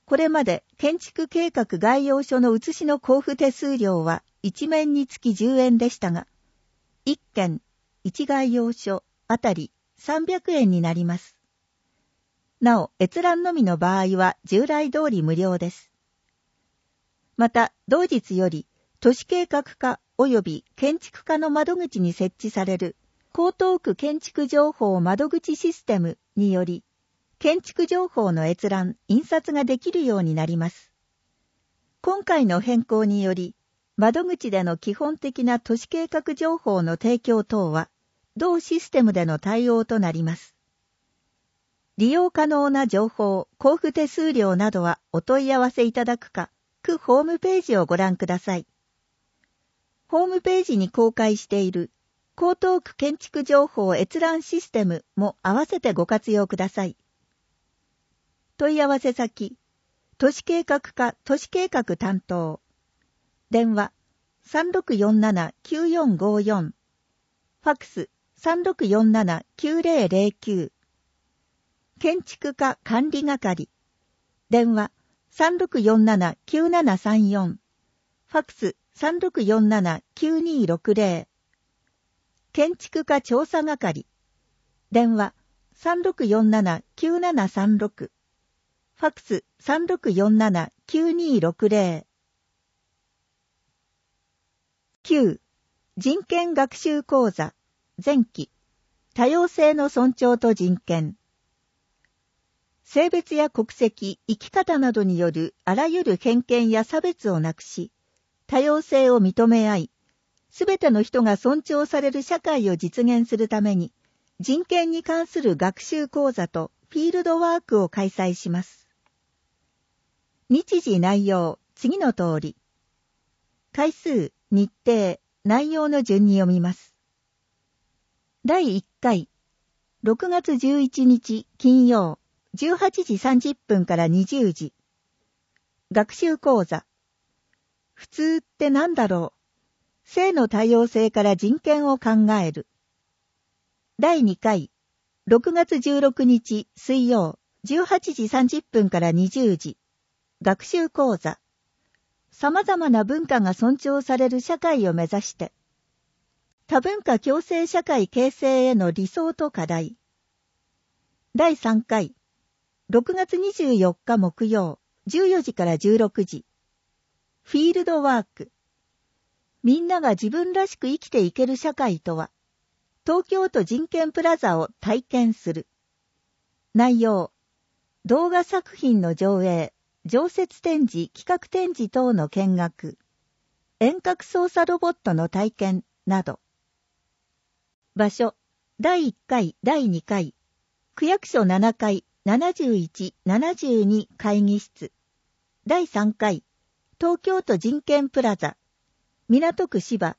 これまで建築計画概要書の写しの交付手数料は1面につき10円でしたが、1件1概要書あたり300円になります。なお、閲覧のみの場合は従来通り無料です。また、同日より都市計画課及び建築課の窓口に設置される江東区建築情報窓口システムにより、建築情報の閲覧・印刷ができるようになります。今回の変更により、窓口での基本的な都市計画情報の提供等は、同システムでの対応となります。利用可能な情報、交付手数料などはお問い合わせいただくか、区ホームページをご覧ください。ホームページに公開している江東区建築情報閲覧システムも合わせてご活用ください。問い合わせ先、都市計画課都市計画担当。電話、3647-9454。ファックス、3647-9009。建築課管理係。電話、3647-9734。ファックス、3647-9260。建築課調査係。電話、3647-9736。ファックス、3647-9260。9. 人権学習講座前期多様性の尊重と人権。性別や国籍、生き方などによるあらゆる偏見や差別をなくし、多様性を認め合い、すべての人が尊重される社会を実現するために、人権に関する学習講座とフィールドワークを開催します。日時内容、次の通り。回数、日程、内容の順に読みます。第1回、6月11日金曜、18時30分から20時。学習講座。普通って何だろう。性の多様性から人権を考える。第2回、6月16日水曜、18時30分から20時。学習講座。様々な文化が尊重される社会を目指して。多文化共生社会形成への理想と課題。第3回、6月24日木曜、14時から16時。フィールドワーク。みんなが自分らしく生きていける社会とは、東京都人権プラザを体験する。内容、動画作品の上映、常設展示、企画展示等の見学、遠隔操作ロボットの体験など。場所、第1回、第2回、区役所7階、71、72会議室。第3回、東京都人権プラザ。港区芝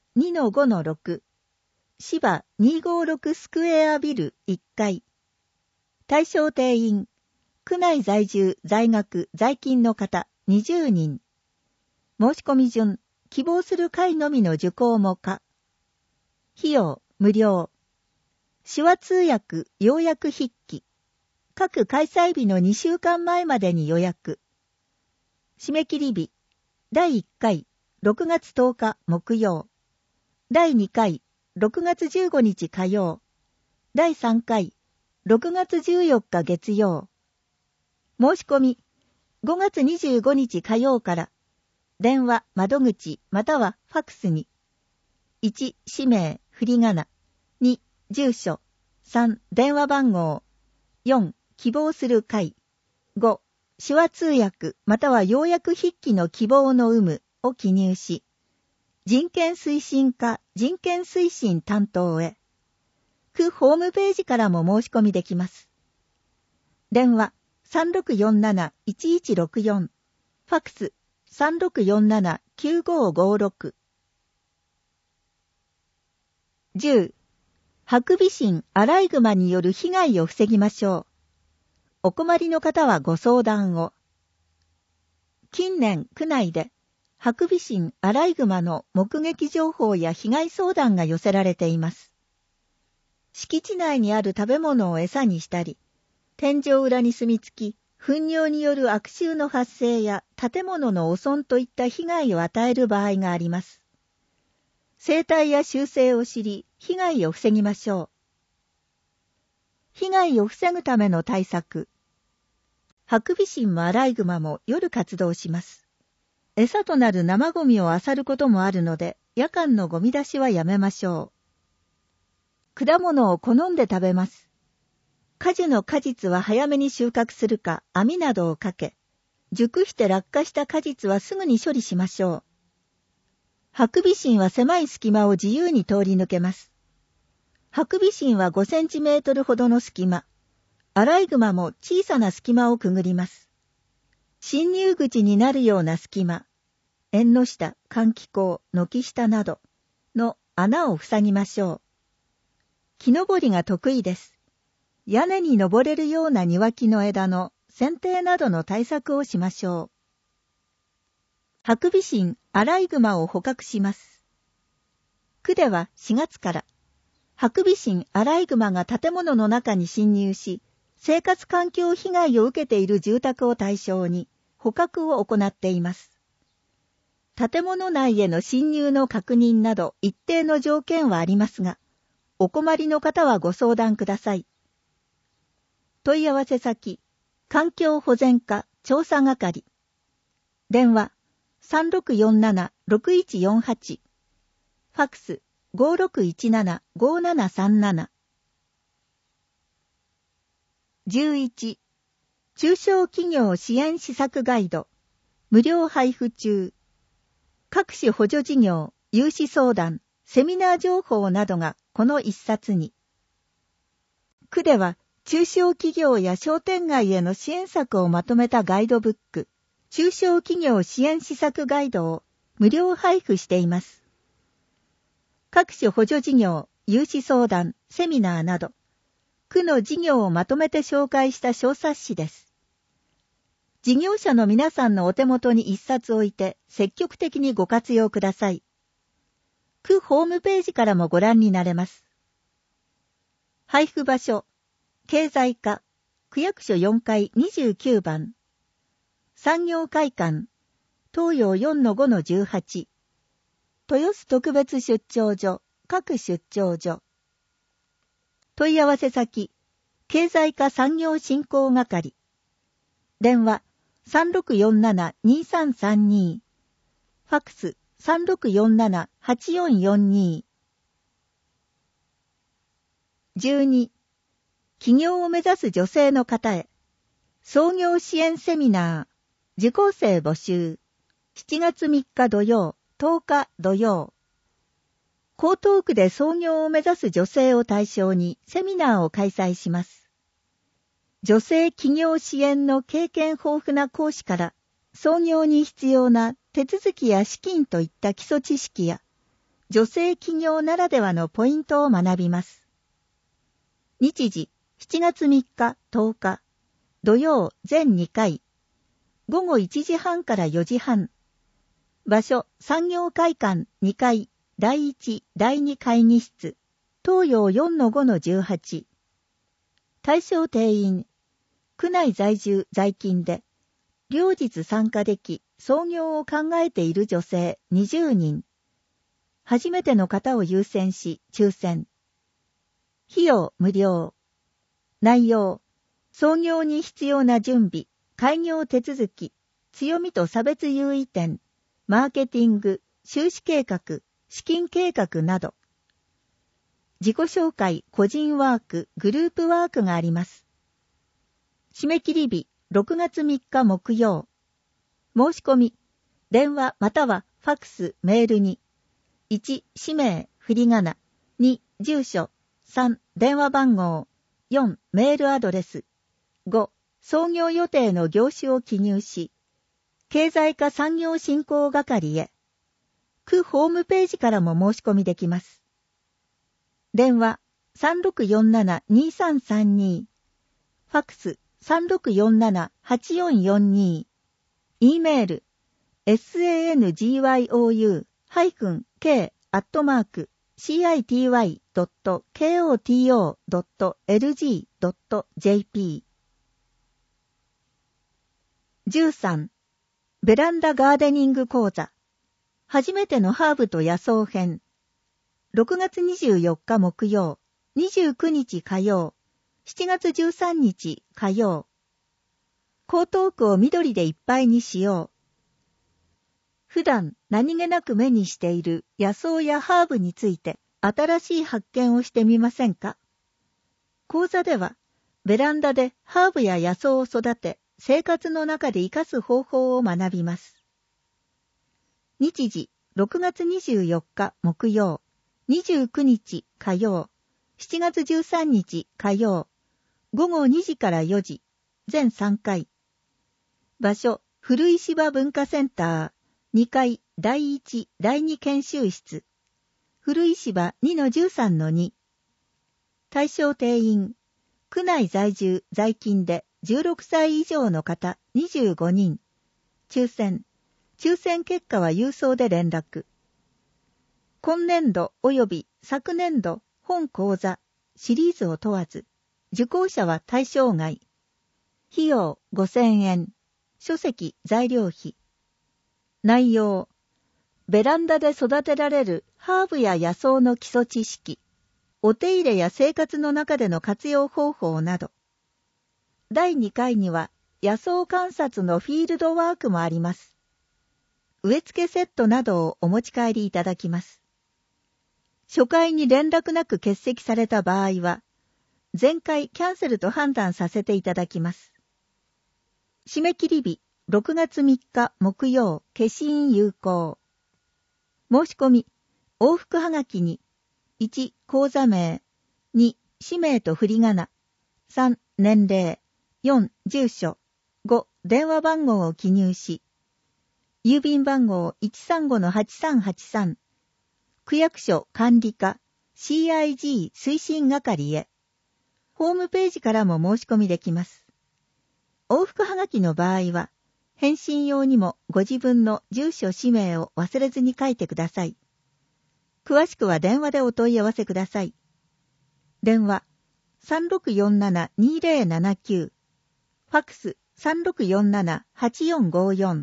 2-5-6。芝256スクエアビル1階。対象定員。区内在住、在学、在勤の方20人。申し込み順。希望する会のみの受講も可。費用、無料。手話通訳、要約筆記。各開催日の2週間前までに予約。締め切り日。第1回、6月10日木曜。第2回、6月15日火曜。第3回、6月14日月曜。申し込み、5月25日火曜から、電話、窓口、またはファックスに、1、氏名、振り仮名、2、住所、3、電話番号、4、希望する会、5、手話通訳、または要約筆記の希望の有無を記入し、人権推進課、人権推進担当へ、区ホームページからも申し込みできます。電話、3647-1164。ファックス、3647-9556。10. ハクビシン、アライグマによる被害を防ぎましょう。お困りの方はご相談を。近年、区内で、ハクビシン、アライグマの目撃情報や被害相談が寄せられています。敷地内にある食べ物を餌にしたり、天井裏に住み着き、 糞尿による悪臭の発生や建物の汚損といった被害を与える場合があります。生態や習性を知り、被害を防ぎましょう。被害を防ぐための対策。ハクビシンもアライグマも夜活動します。餌となる生ゴミを漁ることもあるので、夜間のゴミ出しはやめましょう。果物を好んで食べます。果樹の果実は早めに収穫するか網などをかけ、熟して落下した果実はすぐに処理しましょう。ハクビシンは狭い隙間を自由に通り抜けます。ハクビシンは5センチメートルほどの隙間、アライグマも小さな隙間をくぐります。侵入口になるような隙間、縁の下、換気口、軒下などの穴を塞ぎましょう。木登りが得意です。屋根に登れるような庭木の枝の剪定などの対策をしましょう。ハクビシン、アライグマを捕獲します。区では4月から、ハクビシン、アライグマが建物の中に侵入し、生活環境被害を受けている住宅を対象に捕獲を行っています。建物内への侵入の確認など一定の条件はありますが、お困りの方はご相談ください。問い合わせ先、環境保全課調査係。電話、3647-6148。ファクス、5617-5737。11. 中小企業支援施策ガイド。無料配布中。各種補助事業、融資相談、セミナー情報などがこの一冊に。区では、中小企業や商店街への支援策をまとめたガイドブック、中小企業支援施策ガイドを無料配布しています。各種補助事業、融資相談、セミナーなど、区の事業をまとめて紹介した小冊子です。事業者の皆さんのお手元に一冊置いて積極的にご活用ください。区ホームページからもご覧になれます。配布場所、経済課、区役所4階29番。産業会館、東洋 4-5-18。豊洲特別出張所、各出張所。問い合わせ先、経済課産業振興係。電話、3647-2332。ファクス、3647-8442。12. 起業を目指す女性の方へ、創業支援セミナー、受講生募集、7月3日土曜、10日土曜。江東区で創業を目指す女性を対象にセミナーを開催します。女性起業支援の経験豊富な講師から、創業に必要な手続きや資金といった基礎知識や、女性起業ならではのポイントを学びます。日時、7月3日、10日、土曜全2回、午後1時半から4時半。場所、産業会館2階、第1、第2会議室、東洋 4-5-18。対象定員、区内在住在勤で、両日参加でき、創業を考えている女性20人。初めての方を優先し、抽選。費用無料。内容、創業に必要な準備、開業手続き、強みと差別優位点、マーケティング、収支計画、資金計画など。自己紹介、個人ワーク、グループワークがあります。締め切り日、6月3日木曜。申し込み、電話またはファクス、メールに、1、氏名、振り仮名、2、住所、3、電話番号、4、メールアドレス、5、創業予定の業種を記入し、経済課産業振興係へ、区ホームページからも申し込みできます。電話、3647-2332、ファクス、3647-8442、E メール、sangyouk@city.koto.lg.jp 13、ベランダガーデニング講座。初めてのハーブと野草編。6月24日木曜、29日火曜、7月13日火曜。江東区を緑でいっぱいにしよう。普段何気なく目にしている野草やハーブについて新しい発見をしてみませんか？講座では、ベランダでハーブや野草を育て、生活の中で活かす方法を学びます。日時、6月24日木曜、29日火曜、7月13日火曜、午後2時から4時、全3回。場所、古い芝文化センター、2階第1、第2研修室。古い芝 2-13-2。対象定員、区内在住、在勤で16歳以上の方25人。抽選結果は郵送で連絡。今年度及び昨年度本講座、シリーズを問わず、受講者は対象外。費用5000円。書籍材料費。内容。ベランダで育てられるハーブや野草の基礎知識。お手入れや生活の中での活用方法など。第2回には野草観察のフィールドワークもあります。植え付けセットなどをお持ち帰りいただきます。初回に連絡なく欠席された場合は、前回キャンセルと判断させていただきます。締め切り日、6月3日木曜、消印有効。申し込み、往復はがきに、1、口座名、2、氏名と振り仮名、3、年齢、4、住所、5、電話番号を記入し、郵便番号 135-8383、区役所管理課 CIG 推進係へ。ホームページからも申し込みできます。往復はがきの場合は、返信用にもご自分の住所氏名を忘れずに書いてください。詳しくは電話でお問い合わせください。電話 3647-2079 ファックス 3647-8454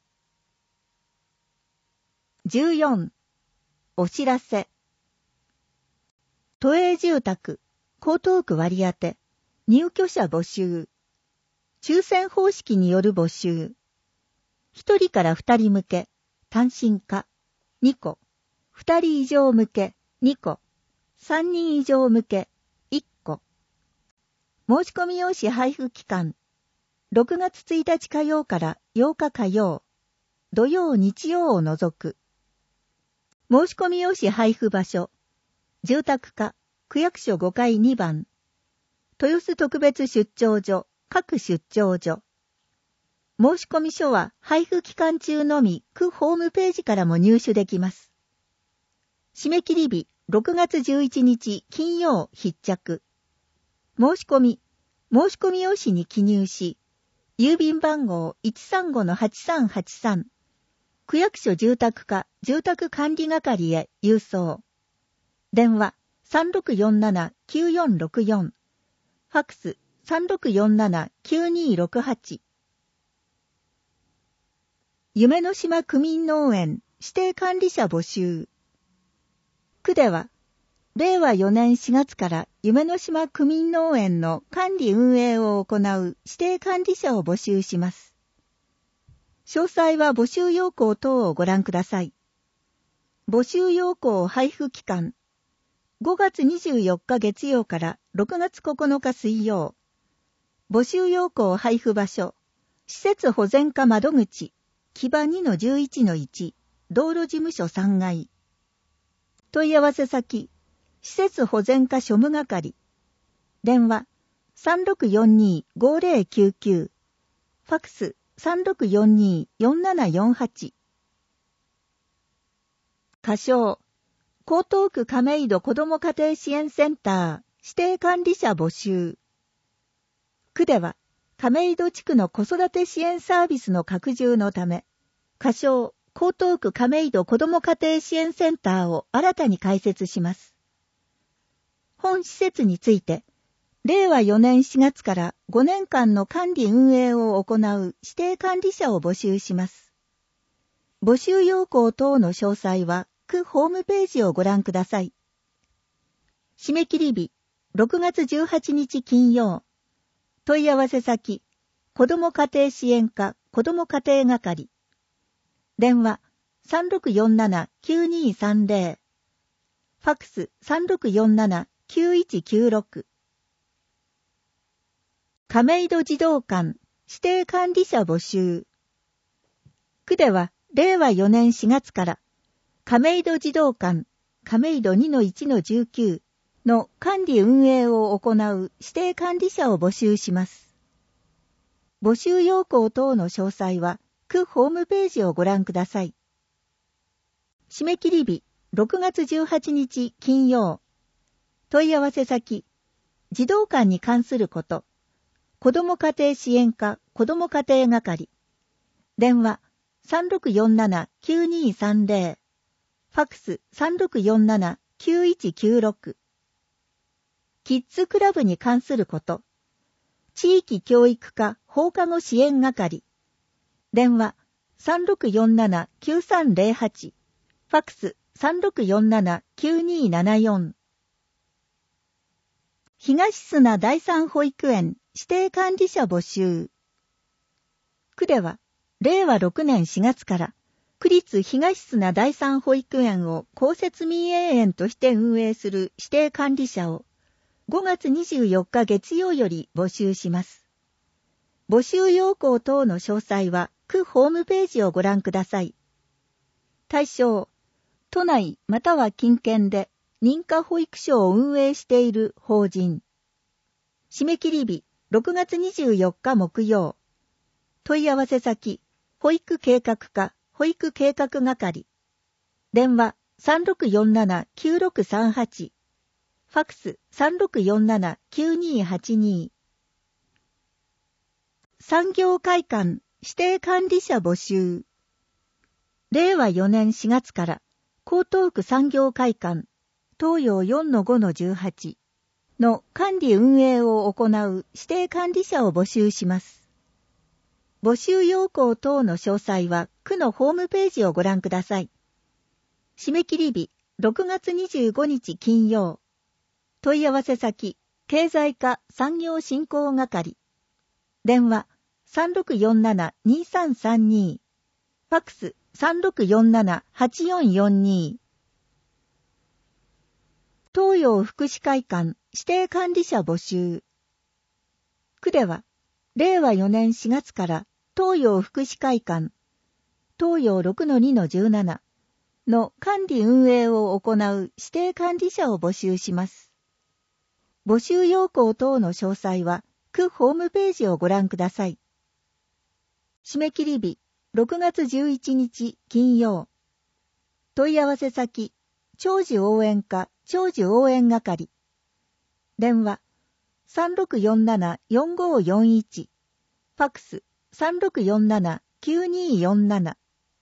14. お知らせ。都営住宅、江東区割当、入居者募集。抽選方式による募集。1人から2人向け、単身化、2個。2人以上向け、2個。3人以上向け、1個。申し込み用紙配布期間。6月1日火曜から8日火曜。土曜日曜を除く。申し込み用紙配布場所。住宅課、区役所5階2番。豊洲特別出張所、各出張所。申し込み書は配布期間中のみ区ホームページからも入手できます。締め切り日6月11日金曜必着。申し込み用紙に記入し、郵便番号 135-8383、区役所住宅課住宅管理係へ郵送。電話 3647-9464、ファックス 3647-9268。夢の島区民農園指定管理者募集。区では、令和4年4月から夢の島区民農園の管理運営を行う指定管理者を募集します。詳細は募集要項等をご覧ください。募集要項配布期間。5月24日月曜から6月9日水曜。募集要項配布場所。施設保全課窓口。木場 2-11-1、道路事務所3階。問い合わせ先、施設保全課庶務係。電話、3642-5099。ファックス、3642-4748。仮称、江東区亀戸子ども家庭支援センター、指定管理者募集。区では、亀戸地区の子育て支援サービスの拡充のため、仮称、江東区亀戸子ども家庭支援センターを新たに開設します。本施設について、 令和4年4月から5年間の管理運営を行う指定管理者を募集します。募集要項等の詳細は、区ホームページをご覧ください。締め切り日、6月18日金曜。問い合わせ先、子ども家庭支援課子ども家庭係。電話、3647-9230。ファックス、3647-9196。亀戸児童館指定管理者募集。区では令和4年4月から亀戸児童館亀戸 2-1-19 の管理運営を行う指定管理者を募集します。募集要項等の詳細は区ホームページをご覧ください。締め切り日6月18日金曜。問い合わせ先、児童館に関すること。子ども家庭支援課子ども家庭係。電話、3647-9230。ファックス、3647-9196。キッズクラブに関すること。地域教育課放課後支援係。電話、3647-9308。ファックス、3647-9274。東砂第三保育園指定管理者募集。区では、令和6年4月から、区立東砂第三保育園を公設民営園として運営する指定管理者を、5月24日月曜より募集します。募集要項等の詳細は、区ホームページをご覧ください。対象、都内または近県で認可保育所を運営している法人。締め切り日、6月24日木曜。問い合わせ先、保育計画課、保育計画係。電話、3647-9638。ファックス、3647-9282。産業会館、指定管理者募集。令和4年4月から、江東区産業会館、東洋 4-5-18 の管理運営を行う指定管理者を募集します。募集要項等の詳細は区のホームページをご覧ください。締め切り日、6月25日金曜。問い合わせ先、経済課産業振興係。電話、3647-2332。ファックス、3647-8442。東洋福祉会館指定管理者募集。区では、令和4年4月から東洋福祉会館、東洋 6-2-17 の管理運営を行う指定管理者を募集します。募集要項等の詳細は、区ホームページをご覧ください。締め切り日、6月11日金曜。問い合わせ先、長寿応援課長寿応援係。電話、3647-4541。ファックス、3647-9247。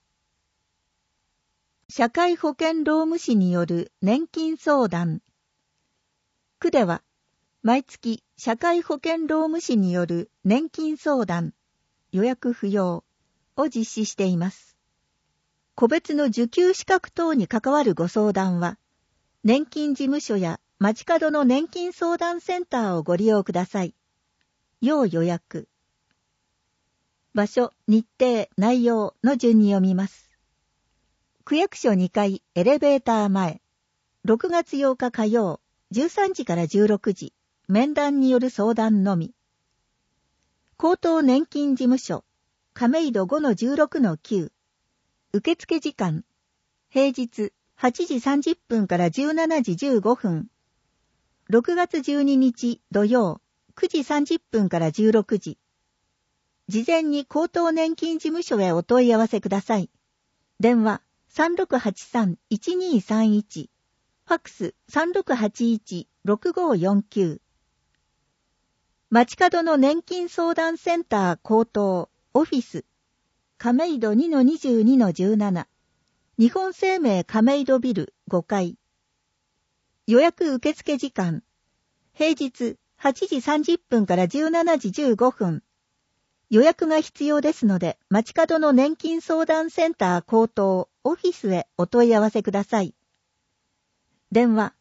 社会保険労務士による年金相談。区では、毎月社会保険労務士による年金相談、予約不要を実施しています。個別の受給資格等に関わるご相談は、年金事務所や街角の年金相談センターをご利用ください。要予約。場所、日程、内容の順に読みます。区役所2階エレベーター前、6月8日火曜、13時から16時、面談による相談のみ。高等年金事務所、亀戸 5-16-9。受付時間、平日8時30分から17時15分。6月12日土曜、9時30分から16時。事前に高等年金事務所へお問い合わせください。電話、3683-1231。ファックス、3681-6549。街角の年金相談センター高等オフィス亀戸 2-22-17 日本生命亀戸ビル5階。予約受付時間平日 8時30分から17時15分。予約が必要ですので、街角の年金相談センター口頭オフィスへお問い合わせください。電話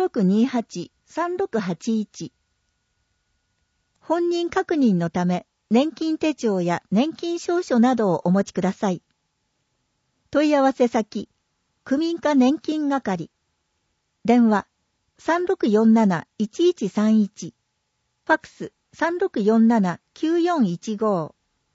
5628-3681。本人確認のため、年金手帳や年金証書などをお持ちください。問い合わせ先、区民課年金係。電話 3647-1131。ファックス 3647-9415。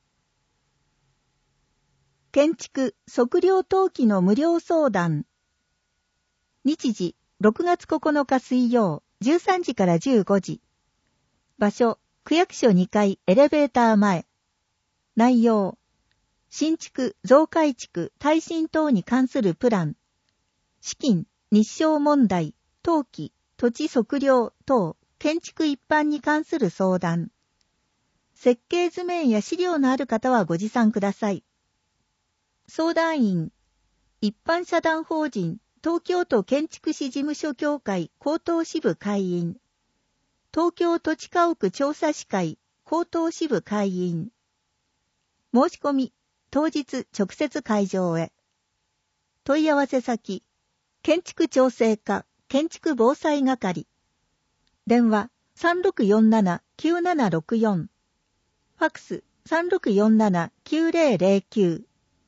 建築・測量登記の無料相談。日時6月9日水曜13時から15時。場所、区役所2階エレベーター前。内容、新築・増改築・耐震等に関するプラン。資金、日照問題、登記、土地測量等、建築一般に関する相談。設計図面や資料のある方はご持参ください。相談員、一般社団法人、東京都建築士事務所協会高等支部会員。東京土地家屋調査士会高等支部会員。申し込み、当日直接会場へ。問い合わせ先、建築調整課建築防災係。電話 3647-9764。ファックス 3647-9009。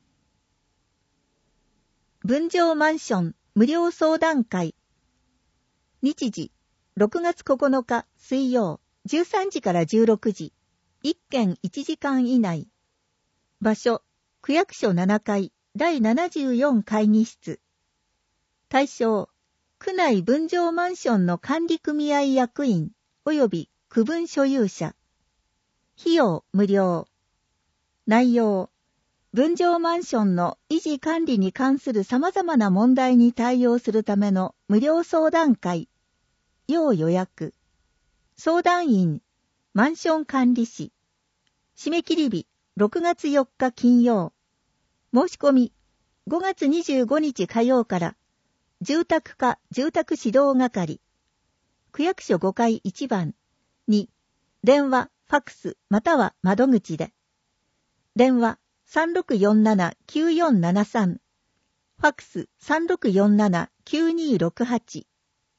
分譲マンション無料相談会。日時6月9日水曜13時から16時。1件1時間以内。場所、区役所7階第74会議室。対象、区内分譲マンションの管理組合役員及び区分所有者。費用無料。内容、分譲マンションの維持管理に関する様々な問題に対応するための無料相談会。要予約。相談員、マンション管理士。締め切り日、6月4日金曜。申し込み、5月25日火曜から、住宅課住宅指導係。区役所5階1番に、電話、ファックスまたは窓口で。電話 3647-9473。ファックス 3647-9268。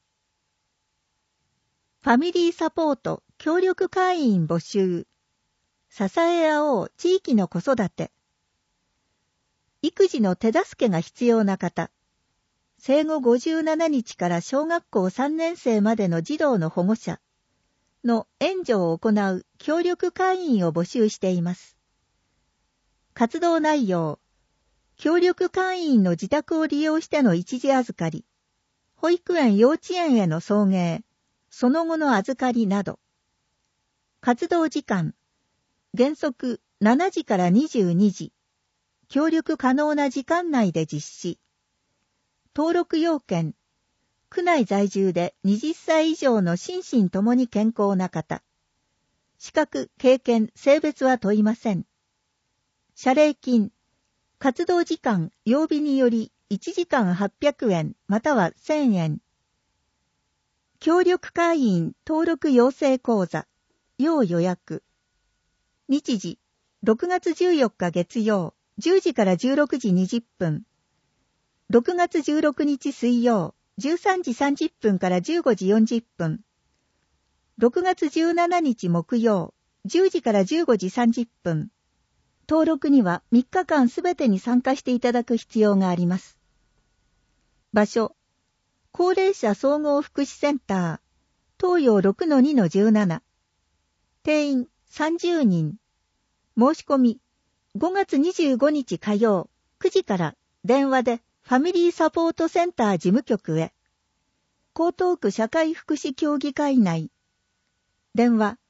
ファミリーサポート協力会員募集。支え合おう地域の子育て。育児の手助けが必要な方。生後57日から小学校3年生までの児童の保護者の援助を行う協力会員を募集しています。活動内容、協力会員の自宅を利用しての一時預かり、保育園幼稚園への送迎、その後の預かりなど。活動時間、原則7時から22時、協力可能な時間内で実施。登録要件、区内在住で20歳以上の心身ともに健康な方。資格、経験、性別は問いません。謝礼金、活動時間、曜日により1時間800円または1000円。協力会員登録養成講座、要予約。日時、6月14日月曜、10時から16時20分。6月16日水曜、13時30分から15時40分。6月17日木曜、10時から15時30分。登録には3日間すべてに参加していただく必要があります。場所、高齢者総合福祉センター、東洋 6-2-17。定員30人。申し込み、5月25日火曜、9時から電話でファミリーサポートセンター事務局へ。江東区社会福祉協議会内。電話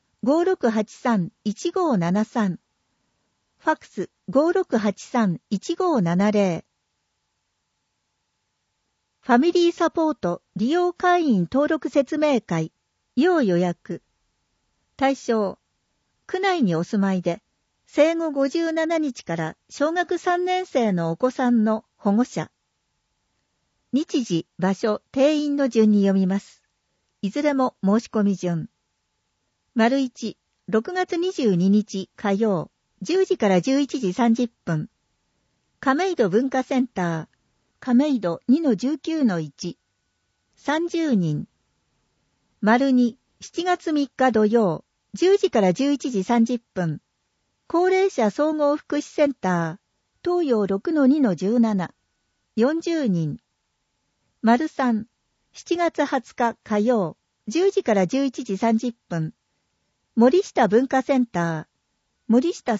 5683-1573。ファックス 5683-1570。ファミリーサポート利用会員登録説明会、要予約。対象、区内にお住まいで、生後57日から小学3年生のお子さんの保護者。日時、場所、定員の順に読みます。いずれも申し込み順。 1、6月22日火曜、10時から11時30分。亀戸文化センター、亀戸 2-19-1、30人。2、7月3日土曜、10時から11時30分。高齢者総合福祉センター、東洋 6-2-17、40人。3、7月20日火曜、10時から11時30分。森下文化センター、森下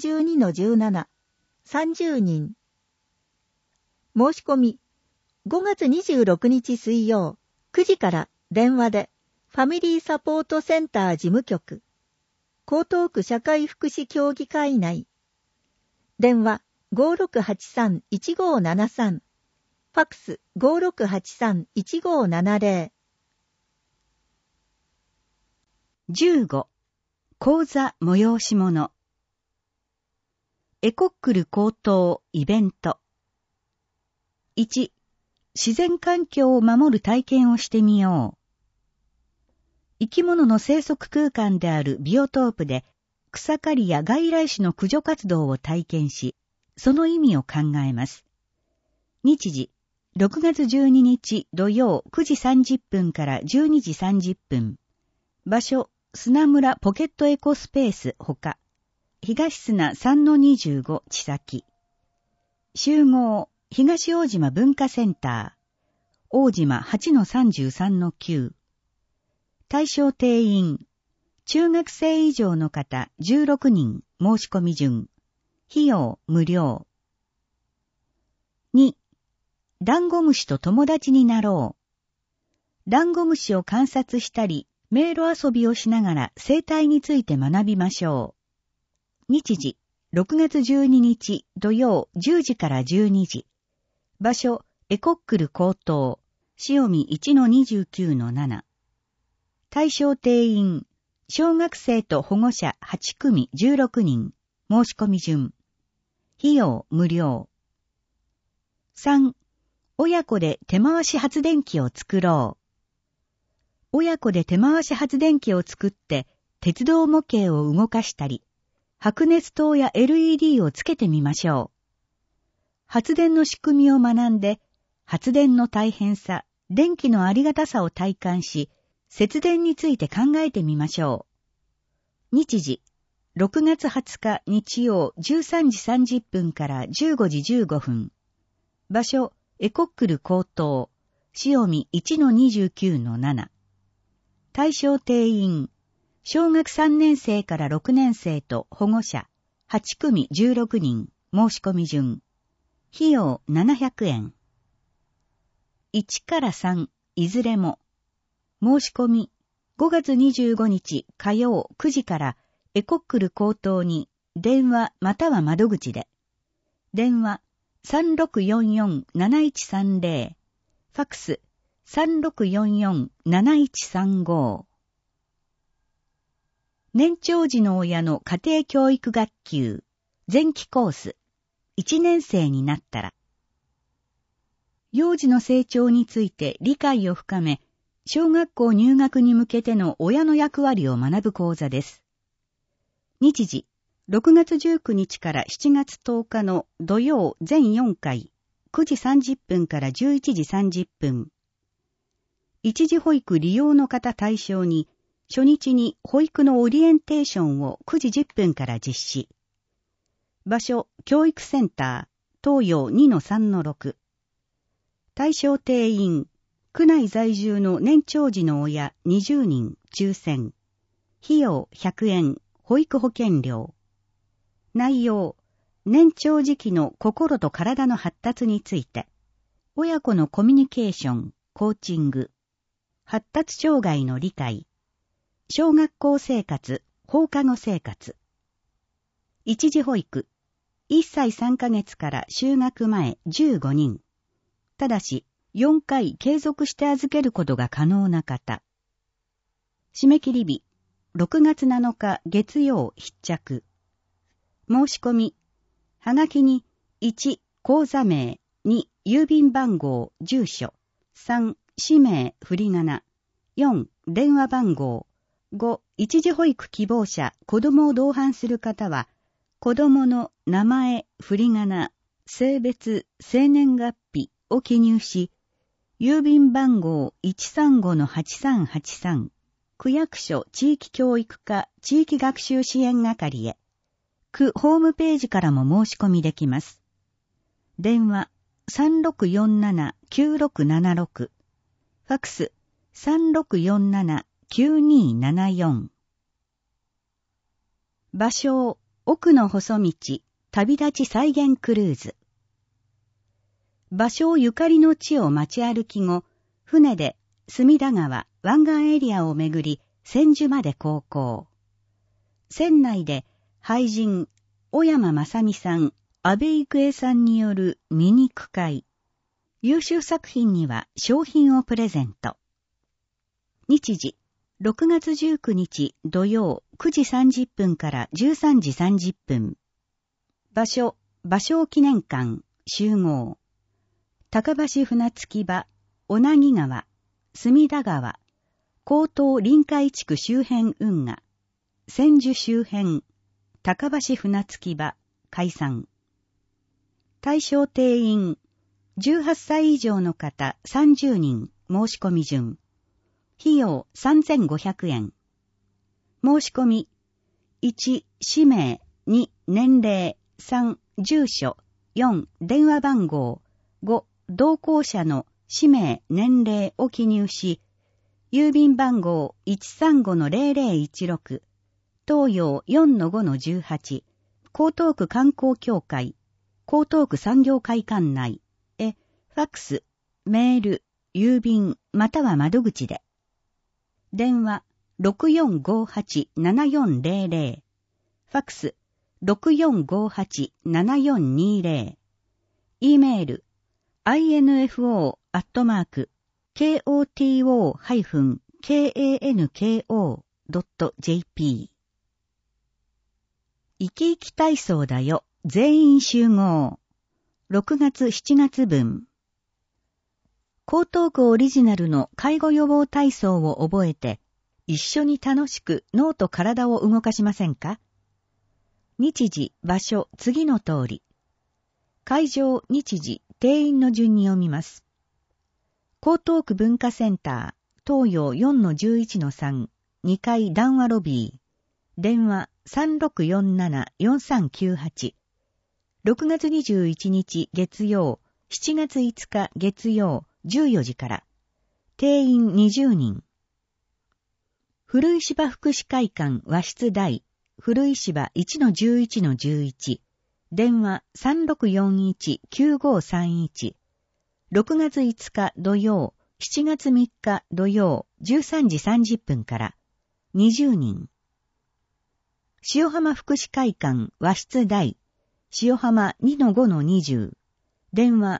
3-12-17、30人。申し込み、5月26日水曜、9時から電話で、ファミリーサポートセンター事務局、江東区社会福祉協議会内。電話 5683-1573、ファックス 5683-1570。 15、講座催し物。エコックル高等イベント。1、自然環境を守る体験をしてみよう。生き物の生息空間であるビオトープで草刈りや外来種の駆除活動を体験し、その意味を考えます。日時、6月12日土曜9時30分から12時30分。場所、砂村ポケットエコスペースほか。東砂 3-25 千崎。集合、東大島文化センター。大島 8-33-9。対象定員、中学生以上の方16人申し込み順。費用無料。2、ダンゴムシと友達になろう。ダンゴムシを観察したり、迷路遊びをしながら生態について学びましょう。日時、6月12日土曜10時から12時。場所、エコックル高等、塩見 1-29-7。対象定員、小学生と保護者8組16人、申し込み順。費用無料。3、親子で手回し発電機を作ろう。親子で手回し発電機を作って、鉄道模型を動かしたり、白熱灯や LED をつけてみましょう。発電の仕組みを学んで、発電の大変さ、電気のありがたさを体感し、節電について考えてみましょう。日時、6月20日日曜13時30分から15時15分。場所、エコックル高等、塩見 1-29-7。対象定員、小学3年生から6年生と保護者、8組16人、申し込み順。費用700円。1から3、いずれも。申し込み、5月25日火曜9時からエコックル高等に電話または窓口で。電話 3644-7130。ファックス 3644-7135。年長児の親の家庭教育学級前期コース1年生になったら。幼児の成長について理解を深め、小学校入学に向けての親の役割を学ぶ講座です。日時、6月19日から7月10日の土曜全4回、9時30分から11時30分。一時保育利用の方対象に、初日に保育のオリエンテーションを9時10分から実施。場所、教育センター、東洋 2-3-6。対象定員、区内在住の年長児の親20人抽選。費用100円、保育保険料。内容、年長時期の心と体の発達について。親子のコミュニケーション、コーチング。発達障害の理解。小学校生活、放課後生活。一時保育。1歳3ヶ月から就学前15人。ただし、4回継続して預けることが可能な方。締め切り日、6月7日月曜必着。申し込み、はがきに1、口座名、2、郵便番号、住所、3、氏名、振り仮名、4、電話番号、 5、一時保育希望者、子供を同伴する方は、子供の名前、振り仮名、性別、生年月日を記入し、郵便番号 135-8383、区役所地域教育課地域学習支援係へ、区ホームページからも申し込みできます。電話 3647-9676、ファックス 3647-9274。場所、奥の細道、旅立ち再現クルーズ。場所ゆかりの地を街歩き後、船で隅田川、湾岸エリアをめぐり、千住まで航行。船内で、俳人、小山正美さん、安倍郁恵さんによるミニ句会。優秀作品には商品をプレゼント。日時、6月19日土曜9時30分から13時30分。場所、芭蕉記念館、集合。高橋船着き場、小名木川、隅田川、江東臨海地区周辺運河、千住周辺、高橋船着き場、解散。対象定員、18歳以上の方30人、申し込み順。費用3500円。申し込み、1、氏名、2、年齢、3、住所、4、電話番号、5、同行者の氏名、年齢を記入し、郵便番号 135-0016、東洋 4-5-18、江東区観光協会、江東区産業会館内へ、ファックス、メール、郵便、または窓口で。電話 6458-7400、ファックス 6458-7420、E メール、info@koto-kanko.jp。 生き生き体操だよ、全員集合。6月7月分。江東区オリジナルの介護予防体操を覚えて、一緒に楽しく脳と体を動かしませんか？日時、場所、次の通り。会場、日時、定員の順に読みます。江東区文化センター、東洋 4-11-3、2階談話ロビー。電話 3647-4398。6月21日月曜、7月5日月曜、14時から。定員20人。古石場福祉会館和室大、古石場 1-11-11。電話 3641-9531。6月5日土曜、7月3日土曜、13時30分から。20人。塩浜福祉会館和室大、塩浜 2-5-20。電話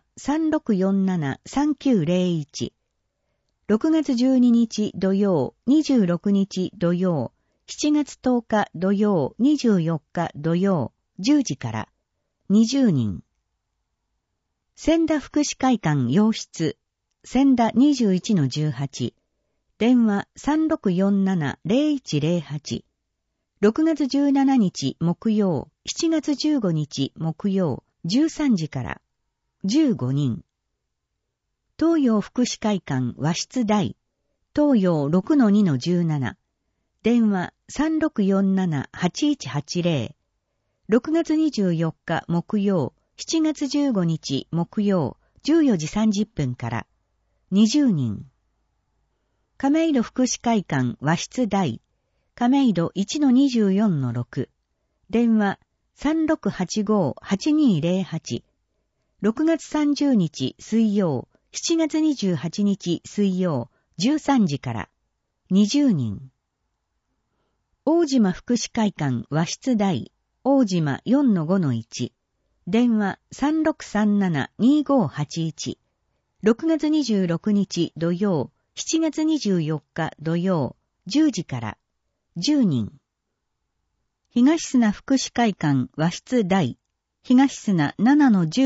3647-3901。6月12日土曜、26日土曜、7月10日土曜、24日土曜、10時から。20人。千田福祉会館洋室、千田 21-18。電話 3647-0108。6月17日木曜、7月15日木曜、13時から。15人。東洋福祉会館和室大、東洋 6-2-17。電話 3647-8180。6月24日木曜、7月15日木曜、14時30分から。20人。亀戸福祉会館和室大、亀戸 1-24-6。電話 3685-8208。6月30日水曜、7月28日水曜、13時から。20人。大島福祉会館和室大、大島 4-5-1。電話 3637-2581。6月26日土曜、7月24日土曜、10時から。10人。東砂福祉会館和室大、東砂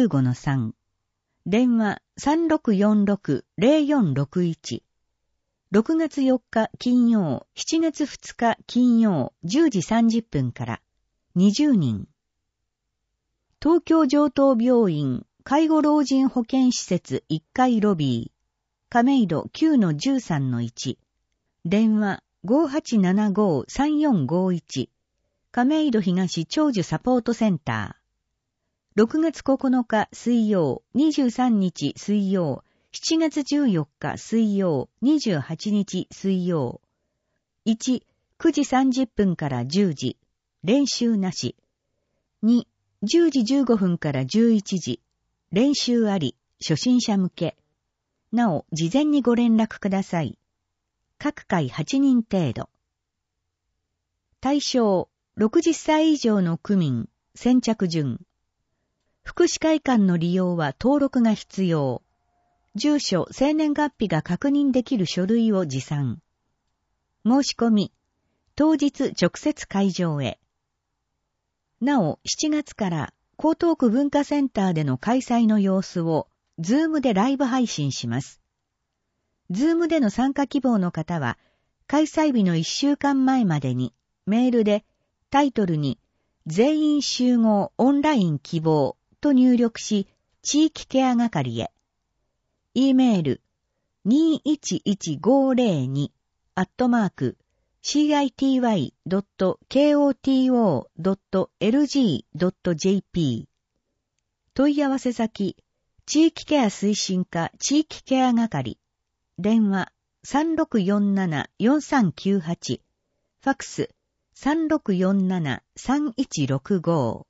7-15-3。電話 3646-0461。 6月4日金曜、7月2日金曜10時30分から20人。東京城東病院介護老人保健施設1階ロビー、亀戸 9-13-1、電話 5875-3451、亀戸東長寿サポートセンター。6月9日水曜、23日水曜、7月14日水曜、28日水曜。1、9時30分から10時、練習なし。2、10時15分から11時、練習あり、初心者向け。なお、事前にご連絡ください。各回8人程度。対象、60歳以上の区民、先着順。福祉会館の利用は登録が必要。住所、生年月日が確認できる書類を持参。申し込み、当日直接会場へ。なお、7月から江東区文化センターでの開催の様子を、ズームでライブ配信します。ズームでの参加希望の方は、開催日の1週間前までに、メールでタイトルに、全員集合オンライン希望と入力し、地域ケア係へ。E メール、21150@city.koto.lg.jp 問い合わせ先、地域ケア推進課地域ケア係、電話3647-4398、ファクス3647-3165。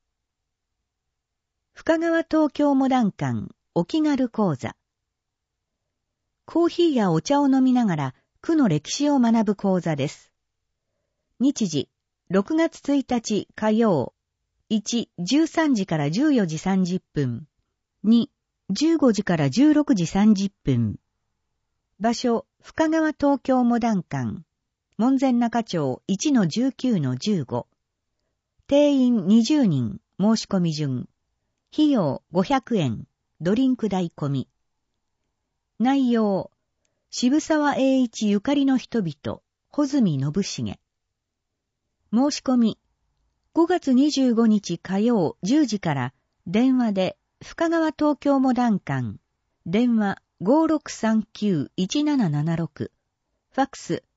深川東京モダン館お気軽講座。コーヒーやお茶を飲みながら区の歴史を学ぶ講座です。日時、6月1日火曜。1、13時から14時30分。2、15時から16時30分。場所、深川東京モダン館。門前仲町 1-19-15。定員20人、申し込み順。費用500円、ドリンク代込み。内容、渋沢栄一ゆかりの人々、穂積信重。申し込み、5月25日火曜10時から電話で深川東京モダン館、電話 5639-1776、ファクス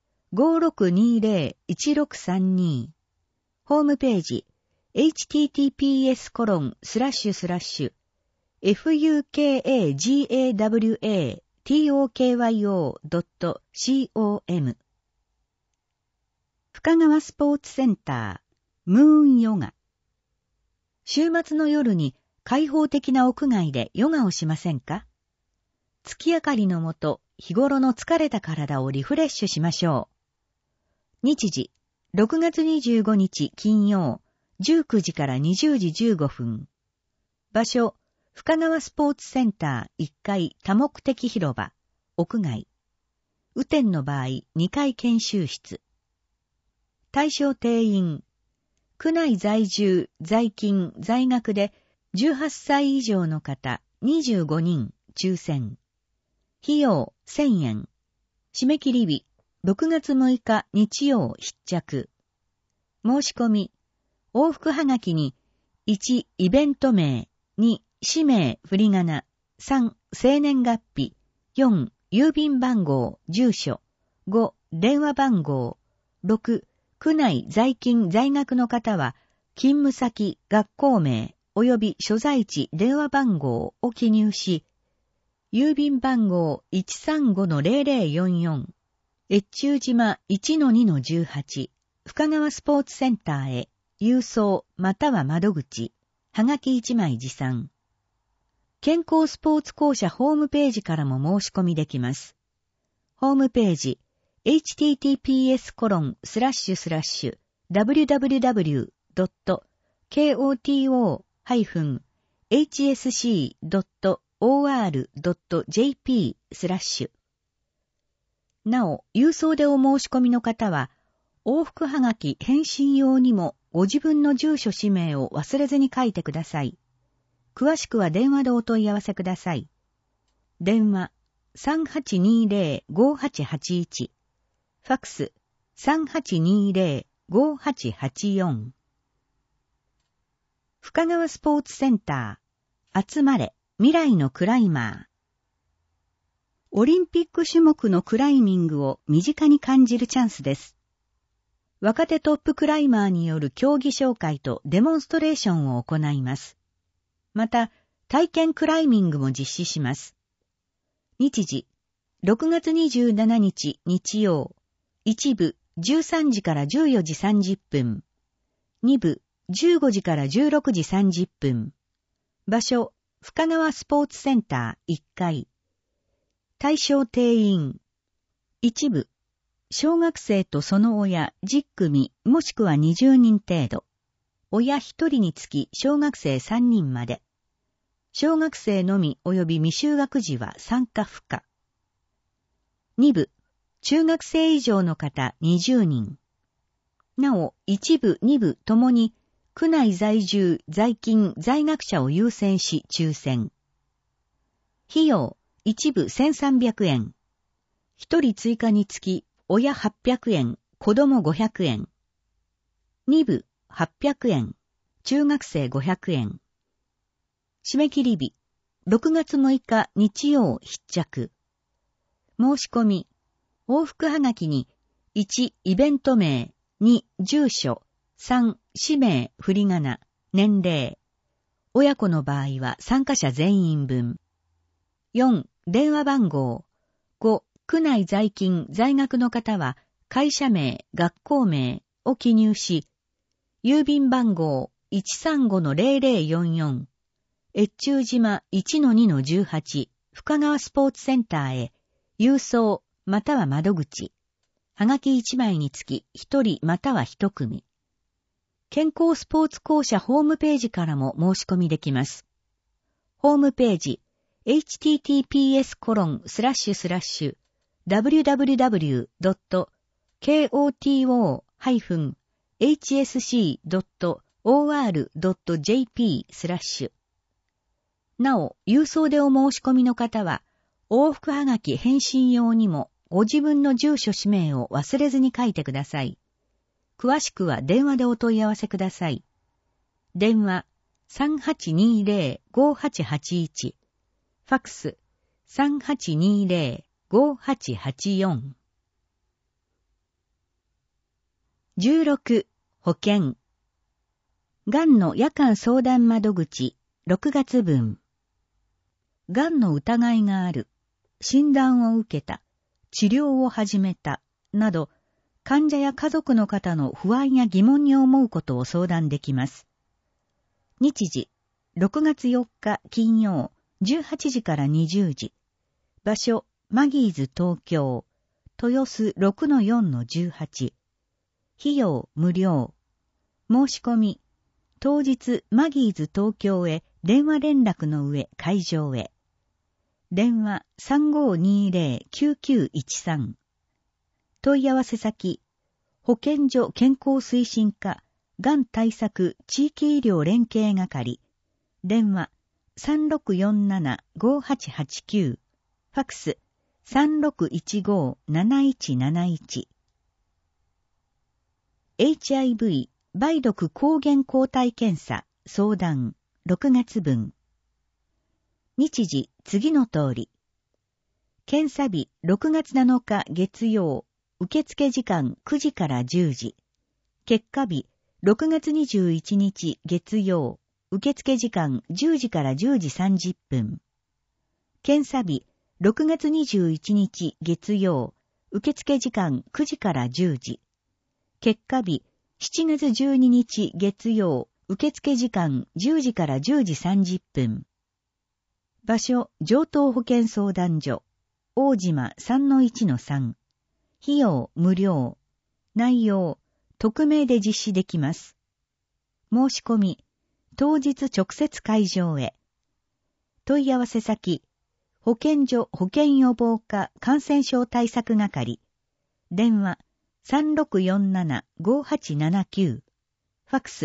5620-1632、ホームページ https://fukagawatoyo.com 深川スポーツセンタームーンヨガ。週末の夜に開放的な屋外でヨガをしませんか？月明かりのもと、日頃の疲れた体をリフレッシュしましょう。日時、6月25日金曜、19時から20時15分。場所、深川スポーツセンター1階多目的広場、屋外。雨天の場合、2階研修室。対象定員、区内在住、在勤、在学で18歳以上の方25人、抽選。費用1000円。締め切り日、6月6日日曜必着。申し込み、往復はがきに、1、イベント名、2、氏名、振り仮名、3、生年月日、4、郵便番号、住所、5、電話番号、6、区内在勤在学の方は、勤務先、学校名、及び所在地、電話番号を記入し、郵便番号 135-0044、越中島 1-2-18、深川スポーツセンターへ、郵送または窓口、はがき1枚持参。健康スポーツ公社ホームページからも申し込みできます。ホームページ、https://www.koto-hsc.or.jp/ なお、郵送でお申し込みの方は、往復はがき返信用にもご自分の住所氏名を忘れずに書いてください。詳しくは電話でお問い合わせください。電話 3820-5881。ファックス3820-5884。深川スポーツセンター、集まれ、未来のクライマー。オリンピック種目のクライミングを身近に感じるチャンスです。若手トップクライマーによる競技紹介とデモンストレーションを行います。また、体験クライミングも実施します。日時、6月27日日曜、1部13時から14時30分、2部15時から16時30分、場所、深川スポーツセンター1階、対象定員、1部、小学生とその親10組もしくは20人程度、親1人につき小学生3人まで、小学生のみ及び未就学児は参加不可。2部、中学生以上の方20人。なお、1部、2部ともに、区内在住、在勤、在学者を優先し抽選。費用、1部1300円。1人追加につき、親800円、子供500円。2部800円、中学生500円。締め切り日、6月6日日曜必着。申し込み、往復はがきに、1、イベント名、2、住所、3、氏名、振り仮名、年齢。親子の場合は参加者全員分。4、電話番号。5、区内在勤、在学の方は、会社名、学校名を記入し、郵便番号 135-0044、越中島 1-2-18、深川スポーツセンターへ、郵送または窓口。はがき1枚につき1人または1組。健康スポーツ公社ホームページからも申し込みできます。ホームページ、https://www.koto-hsc.or.jp/ なお、郵送でお申し込みの方は、往復はがき返信用にもご自分の住所氏名を忘れずに書いてください。詳しくは電話でお問い合わせください。電話 3820-5881、ファックス 3820-5884。16、保険。がんの夜間相談窓口、6月分。がんの疑いがある、診断を受けた、治療を始めた、など、患者や家族の方の不安や疑問に思うことを相談できます。日時、6月4日金曜、18時から20時。場所、マギーズ東京、豊洲 6-4-18。費用無料。申し込み、当日マギーズ東京へ電話連絡の上会場へ。電話 3520-9913。問い合わせ先、保健所健康推進課、がん対策地域医療連携係。電話 3647-5889。ファックス 3615-7171。HIV 梅毒抗原抗体検査相談6月分。日時次の通り。検査日6月7日月曜、受付時間9時から10時。結果日6月21日月曜、受付時間10時から10時30分。検査日6月21日月曜、受付時間9時から10時。結果日7月12日月曜、受付時間10時から10時30分。場所、上東保健相談所、大島 3-1-3。費用無料。内容、匿名で実施できます。申し込み、当日直接会場へ。問い合わせ先、保健所保健予防課感染症対策係。電話、3647-5879。ファック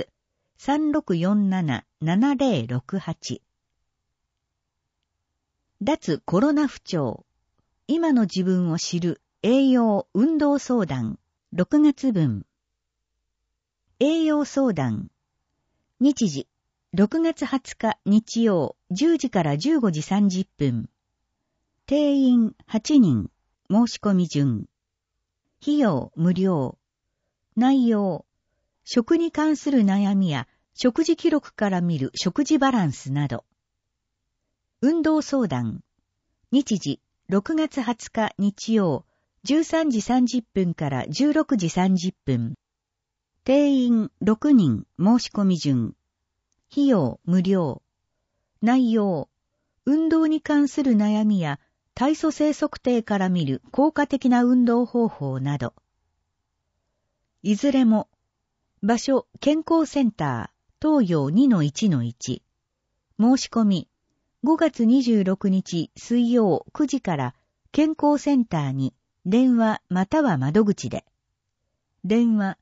ス、3647-7068。脱コロナ不調。 今の自分を知る栄養運動相談6月分。栄養相談。日時6月20日日曜10時から15時30分。定員8人。申し込み順。費用無料。内容。食に関する悩みや食事記録から見る食事バランスなど。運動相談。日時6月20日日曜13時30分から16時30分。定員6人申し込み順。費用無料。内容。運動に関する悩みや体組成測定から見る効果的な運動方法など。いずれも。場所健康センター東洋 2-1-1。申し込み。5月26日水曜9時から健康センターに電話または窓口で。電話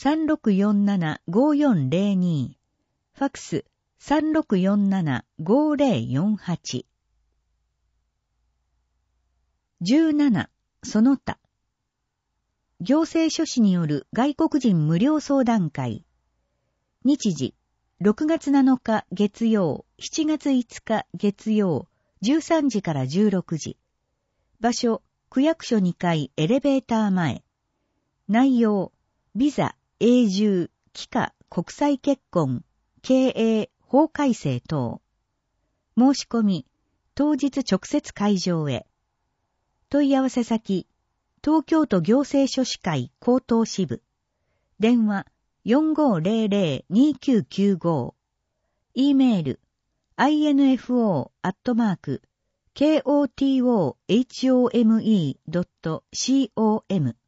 3647-5402。ファクス3647-5048。17. その他。行政書士による外国人無料相談会。日時6月7日月曜、7月5日月曜、13時から16時。場所、区役所2階エレベーター前。内容、ビザ、永住、帰化、国際結婚、経営、法改正等。申し込み、当日直接会場へ。問い合わせ先、東京都行政書士会高等支部。電話、4500-2995。e メール、info@kotohome.com。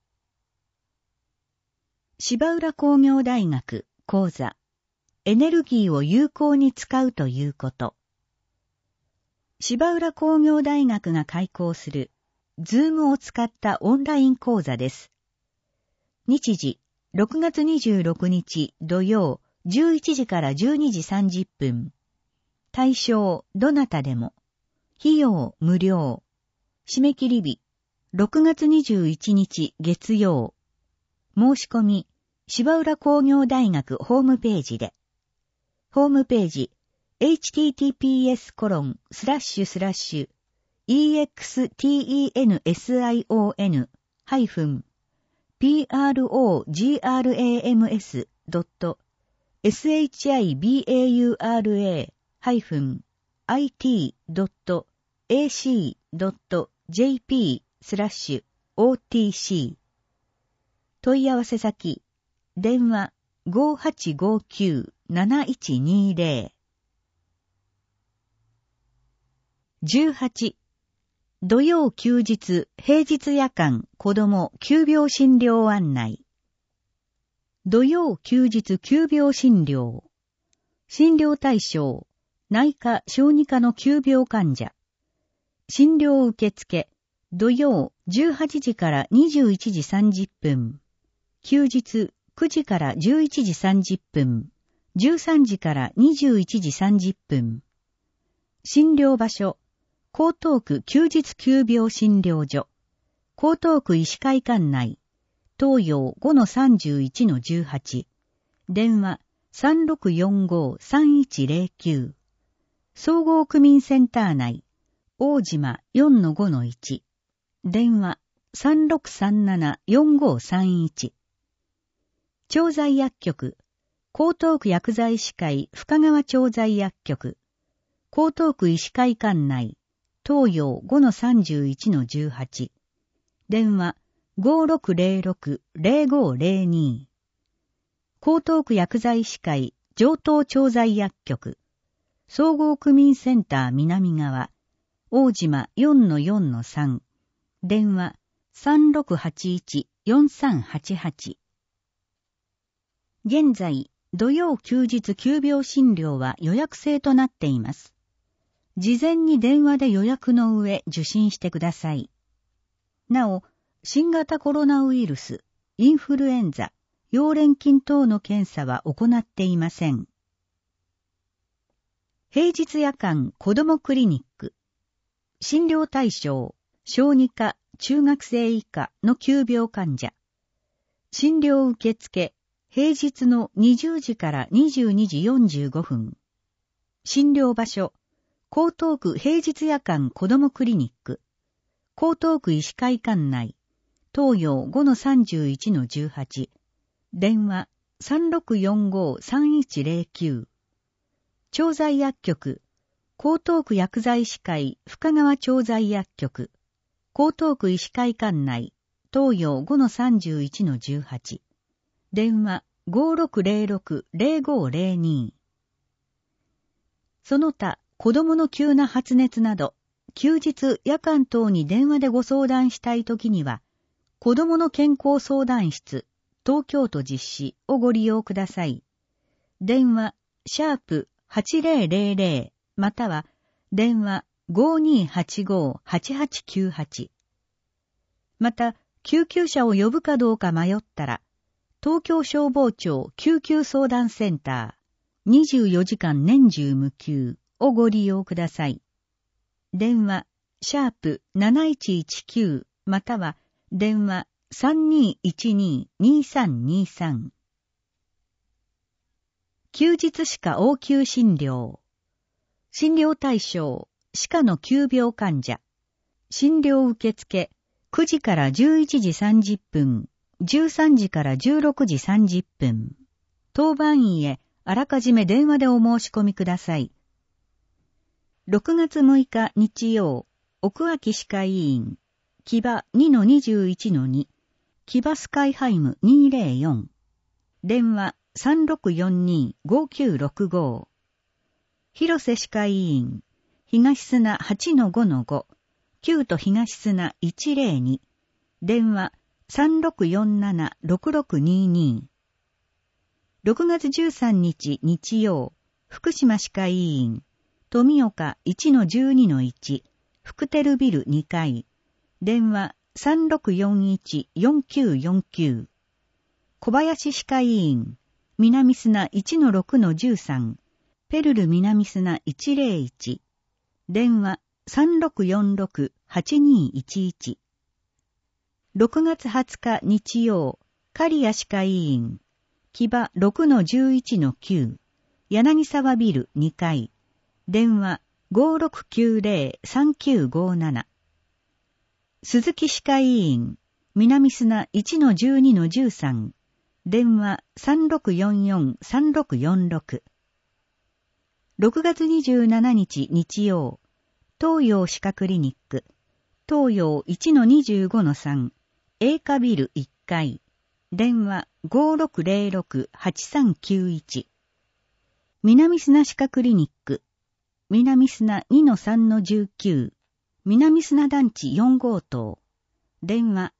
芝浦工業大学講座、エネルギーを有効に使うということ。芝浦工業大学が開講する、ズームを使ったオンライン講座です。日時、6月26日土曜11時から12時30分。対象どなたでも。費用無料。締め切り日6月21日月曜。申し込み芝浦工業大学ホームページで。ホームページ https://exams-sibaura-it.ac.jp/otc 問い合わせ先、電話 5859-7120。18. 土曜休日、平日夜間、子ども急病診療案内。土曜休日急病診療。診療対象、内科小児科の急病患者。診療受付、土曜18時から21時30分。休日9時から11時30分。13時から21時30分。診療場所、江東区休日急病診療所。江東区医師会館内。東洋 5-31-18。電話3645-3109。総合区民センター内。大島 4-5-1。電話3637-4531。調剤薬局。江東区薬剤師会深川調剤薬局。江東区医師会館内。東洋 5-31-18。電話5606-0502。江東区薬剤師会上東調剤薬局。総合区民センター南側。大島 4-4-3。電話3681-4388。現在、土曜休日急病診療は予約制となっています。事前に電話で予約の上受診してください。なお、新型コロナウイルス、インフルエンザ、溶連菌等の検査は行っていません。平日夜間子どもクリニック。診療対象、 小児科、中学生以下の急病患者。診療受付、平日の20時から22時45分。診療場所、江東区平日夜間子どもクリニック。江東区医師会館内。東洋 5-31-18。電話 3645-3109。調剤薬局。江東区薬剤師会深川調剤薬局。江東区医師会館内。東洋 5-31-18。電話 5606-0502。その他、子供の急な発熱など、休日夜間等に電話でご相談したいときには、子供の健康相談室、東京都実施をご利用ください。電話、#8000 または、電話 5285-8898。また、救急車を呼ぶかどうか迷ったら、東京消防庁救急相談センター、24時間年中無休をご利用ください。電話、#7119 または、電話 3212-2323。休日歯科応急診療。診療対象、歯科の急病患者。診療受付、9時から11時30分、13時から16時30分。当番医へあらかじめ電話でお申し込みください。6月6日日曜、奥脇歯科医院、木場 2-21-2、木場スカイハイム204。電話 3642-5965。広瀬歯科医院、東砂 8-5-5、旧都東砂102。電話 3647-6622。6月13日日曜、福島歯科医院、富岡 1-12-1、福テルビル2階。電話 3641-4949。小林歯科医院、南砂 1-6-13、ペルル南砂101。電話 3646-8211。6月20日日曜、刈谷歯科医院、木場 6-11-9、柳沢ビル2階。電話 5690-3957。鈴木歯科医院、南砂 1-12-13。電話 3644-3646。6月27日日曜、東洋歯科クリニック、東洋 1-25-3、栄華ビル1階。電話 5606-8391。南砂歯科クリニック、南砂 2-3-19、南砂団地4号棟。電話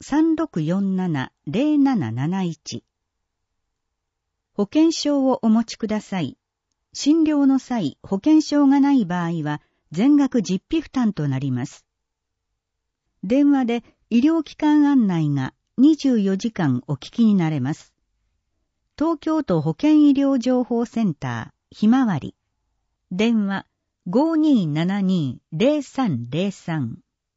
3647-0771。保険証をお持ちください。診療の際、保険証がない場合は、全額実費負担となります。電話で医療機関案内が24時間お聞きになれます。東京都保健医療情報センター、ひまわり。電話 5272-0303。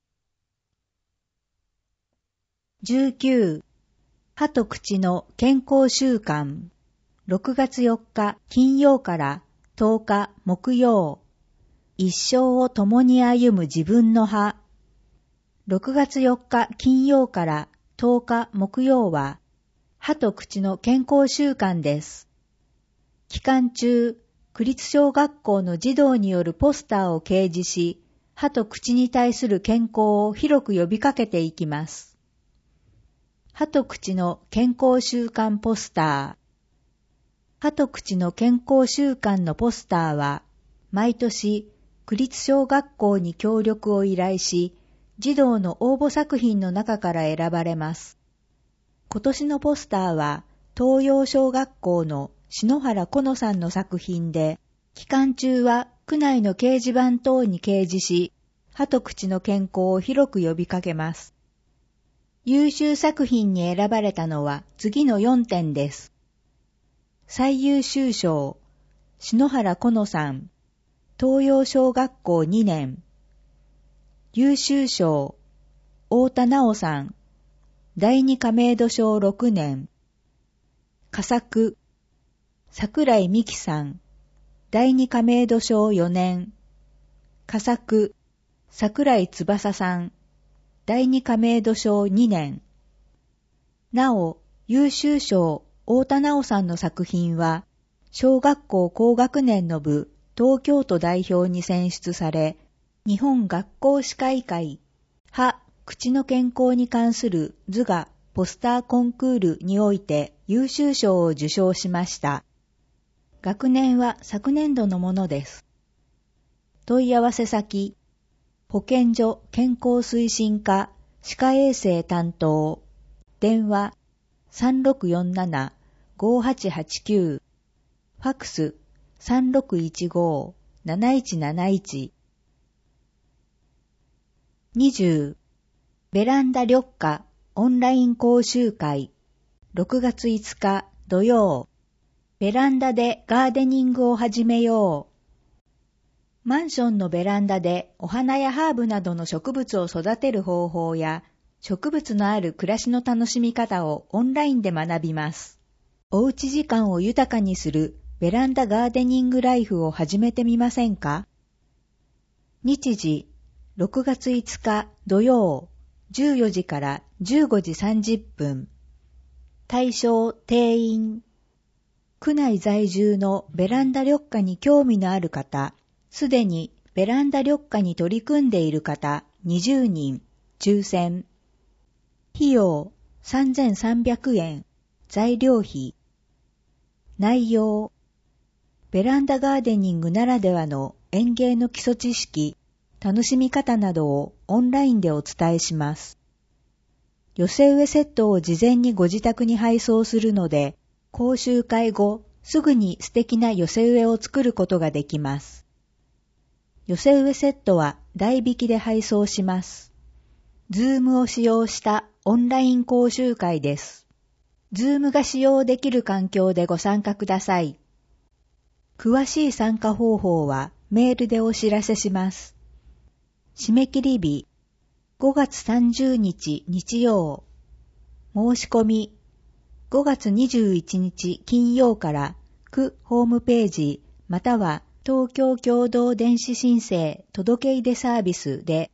19. 歯と口の健康習慣。6月4日金曜から10日木曜。一生を共に歩む自分の歯。6月4日金曜から10日木曜は歯と口の健康習慣です。期間中、区立小学校の児童によるポスターを掲示し、歯と口に対する健康を広く呼びかけていきます。歯と口の健康習慣ポスター。歯と口の健康習慣のポスターは、毎年、区立小学校に協力を依頼し、児童の応募作品の中から選ばれます。今年のポスターは、東洋小学校の篠原好乃さんの作品で、期間中は区内の掲示板等に掲示し、歯と口の健康を広く呼びかけます。優秀作品に選ばれたのは次の4点です。最優秀賞、篠原好乃さん、東洋小学校2年。優秀賞、 太田直さん、第二亀戸小6年。佳作、桜井美希さん、第二亀戸小4年。佳作、桜井翼さん、第二亀戸小2年。なお、優秀賞、太田直さんの作品は、小学校高学年の部、東京都代表に選出され、日本学校歯科医会、歯、口の健康に関する図画ポスターコンクールにおいて優秀賞を受賞しました。学年は昨年度のものです。問い合わせ先、保健所健康推進課歯科衛生担当、電話 3647-5889、ファックス 3615-7171。20. ベランダ緑化オンライン講習会6月5日土曜。ベランダでガーデニングを始めよう。マンションのベランダでお花やハーブなどの植物を育てる方法や植物のある暮らしの楽しみ方をオンラインで学びます。おうち時間を豊かにするベランダガーデニングライフを始めてみませんか？日時6月5日土曜14時から15時30分。対象定員。区内在住のベランダ緑化に興味のある方、すでにベランダ緑化に取り組んでいる方20人、抽選。費用3300円、材料費。内容。ベランダガーデニングならではの園芸の基礎知識、楽しみ方などをオンラインでお伝えします。寄せ植えセットを事前にご自宅に配送するので、講習会後、すぐに素敵な寄せ植えを作ることができます。寄せ植えセットは代引きで配送します。Zoom を使用したオンライン講習会です。Zoom が使用できる環境でご参加ください。詳しい参加方法はメールでお知らせします。締め切り日5月30日日曜。申し込み5月21日金曜から区ホームページまたは東京共同電子申請届け出サービスで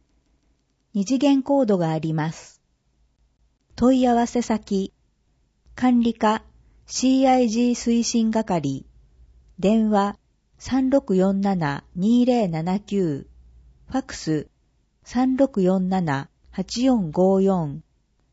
2次元コードがあります。問い合わせ先管理課 CIG 推進係電話 3647-2079 ファックス 3647-8454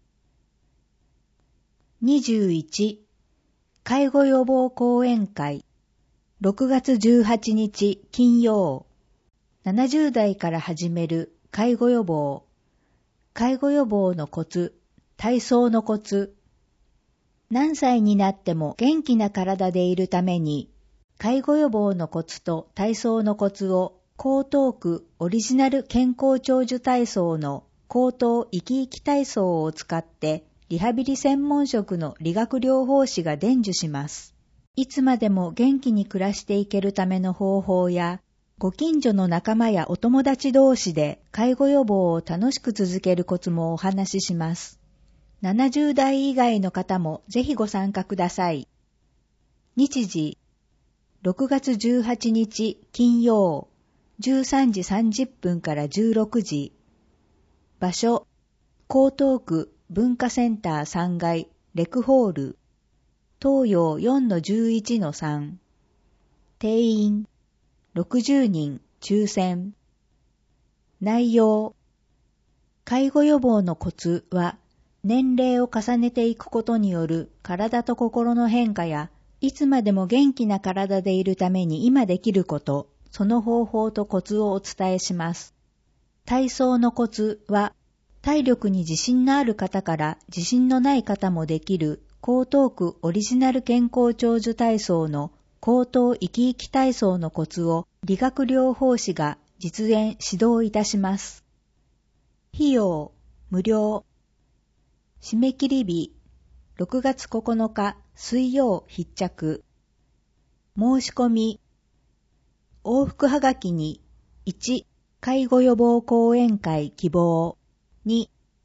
21. 介護予防講演会6月18日金曜。70代から始める介護予防のコツ、体操のコツ。何歳になっても元気な体でいるために介護予防のコツと体操のコツを江東区オリジナル健康長寿体操の江東生き生き体操を使ってリハビリ専門職の理学療法士が伝授します。いつまでも元気に暮らしていけるための方法や、ご近所の仲間やお友達同士で介護予防を楽しく続けるコツもお話しします。70代以外の方もぜひご参加ください。日時、6月18日金曜、13時30分から16時。場所、江東区文化センター3階レクホール、東洋 4-11-3。定員、60人、抽選。内容、介護予防のコツは、年齢を重ねていくことによる体と心の変化や、いつまでも元気な体でいるために今できること、その方法とコツをお伝えします。体操のコツは、体力に自信のある方から自信のない方もできる江東区オリジナル健康長寿体操の江東生き生き体操のコツを理学療法士が実演指導いたします。費用、無料。締め切り日、6月9日水曜必着。申し込み。往復はがきに1、介護予防講演会希望。2、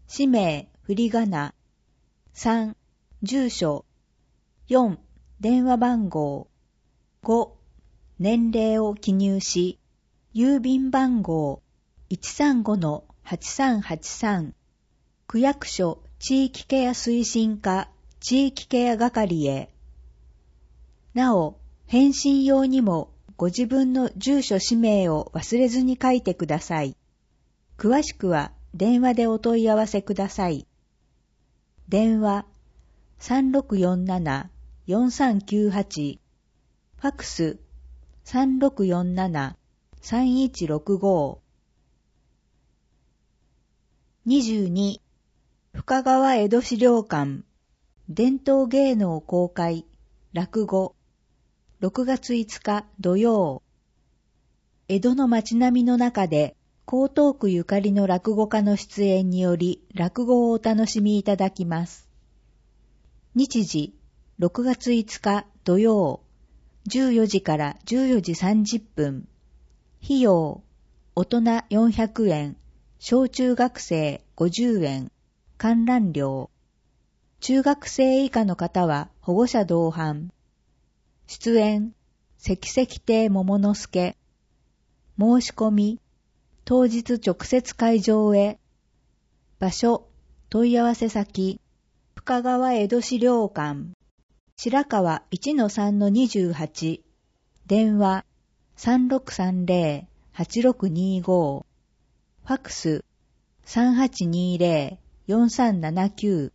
氏名、振り仮名。3、住所。4、電話番号。5、年齢を記入し、郵便番号 135-8383 区役所地域ケア推進課地域ケア係へ。なお、返信用にもご自分の住所氏名を忘れずに書いてください。詳しくは電話でお問い合わせください。電話 3647-4398 ファクス 3647-3165 22. 深川江戸資料館伝統芸能公開落語6月5日土曜。江戸の街並みの中で江東区ゆかりの落語家の出演により落語をお楽しみいただきます。日時6月5日土曜14時から14時30分。費用大人400円、小中学生50円、観覧料。中学生以下の方は保護者同伴。出演関石亭桃之助。申し込み当日直接会場へ。場所問い合わせ先深川江戸資料館白川 1-3-28 電話 3630-8625 ファクス 3820-4379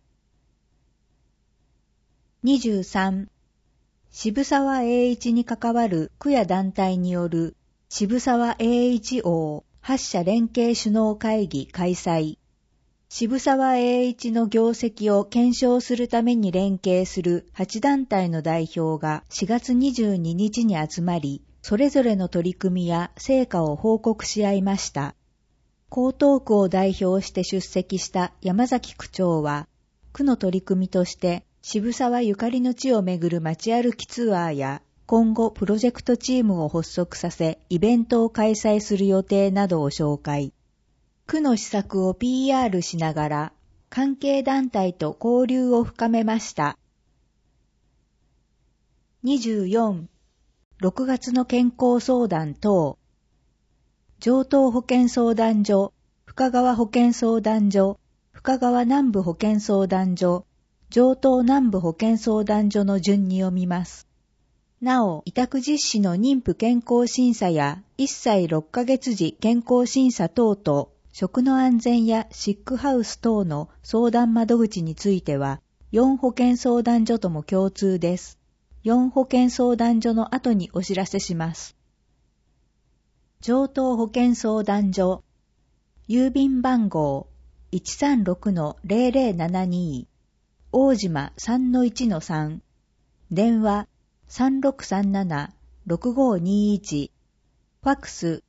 23. 渋沢栄一に関わる区や団体による渋沢栄一王8者連携首脳会議開催。渋沢栄一の業績を検証するために連携する8団体の代表が4月22日に集まり、それぞれの取り組みや成果を報告し合いました。江東区を代表して出席した山崎区長は、区の取り組みとして渋沢ゆかりの地をめぐる街歩きツアーや、今後プロジェクトチームを発足させ、イベントを開催する予定などを紹介。区の施策を PR しながら、関係団体と交流を深めました。24. 6月の健康相談等。城東保健相談所、深川保健相談所、深川南部保健相談所、城東南部保健相談所の順に読みます。なお、委託実施の妊婦健康審査や1歳6ヶ月時健康審査等々、食の安全やシックハウス等の相談窓口については、4保健相談所とも共通です。4保健相談所の後にお知らせします。城東保健相談所、郵便番号 136-0072 大島 3-1-3 電話 3637-6521 ファクス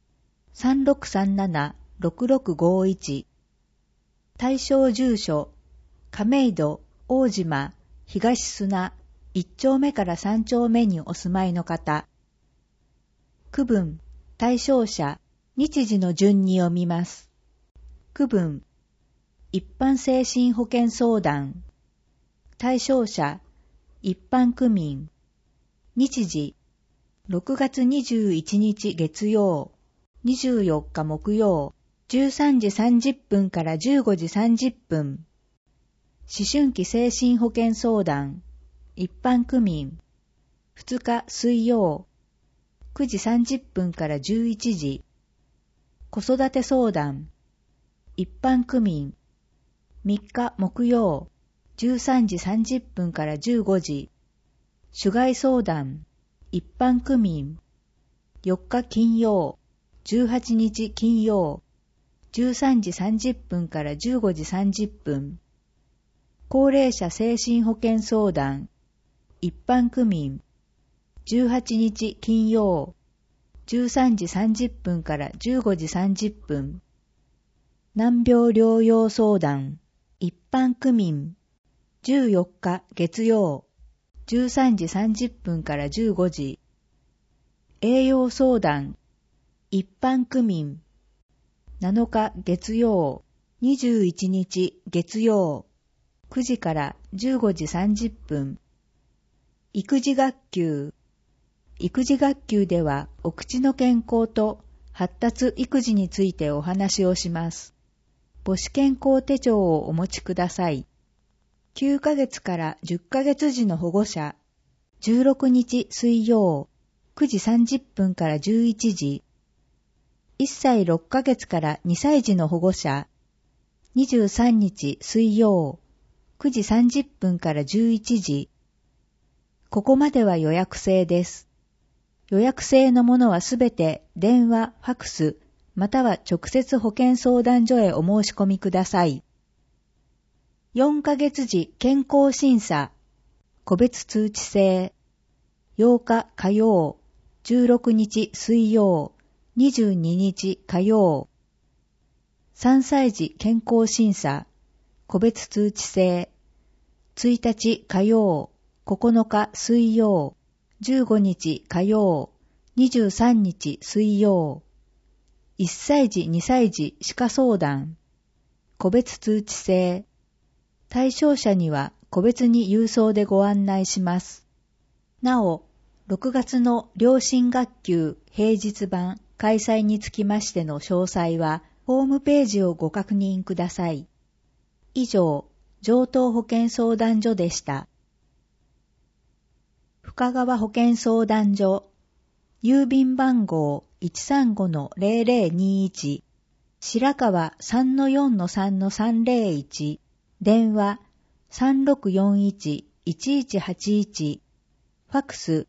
3637-6651 対象住所亀戸大島東砂1丁目から3丁目にお住まいの方。区分対象者日時の順に読みます。区分一般精神保健相談対象者一般区民日時6月21日月曜24日木曜13時30分から15時30分思春期精神保健相談一般区民2日水曜9時30分から11時子育て相談一般区民3日木曜13時30分から15時主害相談一般区民4日金曜18日金曜13時30分から15時30分高齢者精神保健相談一般区民18日金曜13時30分から15時30分難病療養相談一般区民14日月曜13時30分から15時栄養相談一般区民7日月曜 21日月曜、9時から15時30分。育児学級。育児学級では、お口の健康と発達育児についてお話をします。母子健康手帳をお持ちください。9ヶ月から10ヶ月児の保護者。16日水曜、9時30分から11時。1歳6ヶ月から2歳児の保護者。23日水曜、9時30分から11時。ここまでは予約制です。予約制のものはすべて電話、ファクス、または直接保健相談所へお申し込みください。4ヶ月時健康審査、個別通知制。8日火曜、16日水曜、22日火曜。3歳児健康審査、個別通知制。1日火曜、9日水曜、15日火曜、23日水曜。1歳児2歳児歯科相談、個別通知制。対象者には個別に郵送でご案内します。なお、6月の両親学級平日版開催につきましての詳細は、ホームページをご確認ください。以上、城東保健相談所でした。深川保健相談所、郵便番号 135-0021、白川 3-4-3-301、電話 3641-1181、ファクス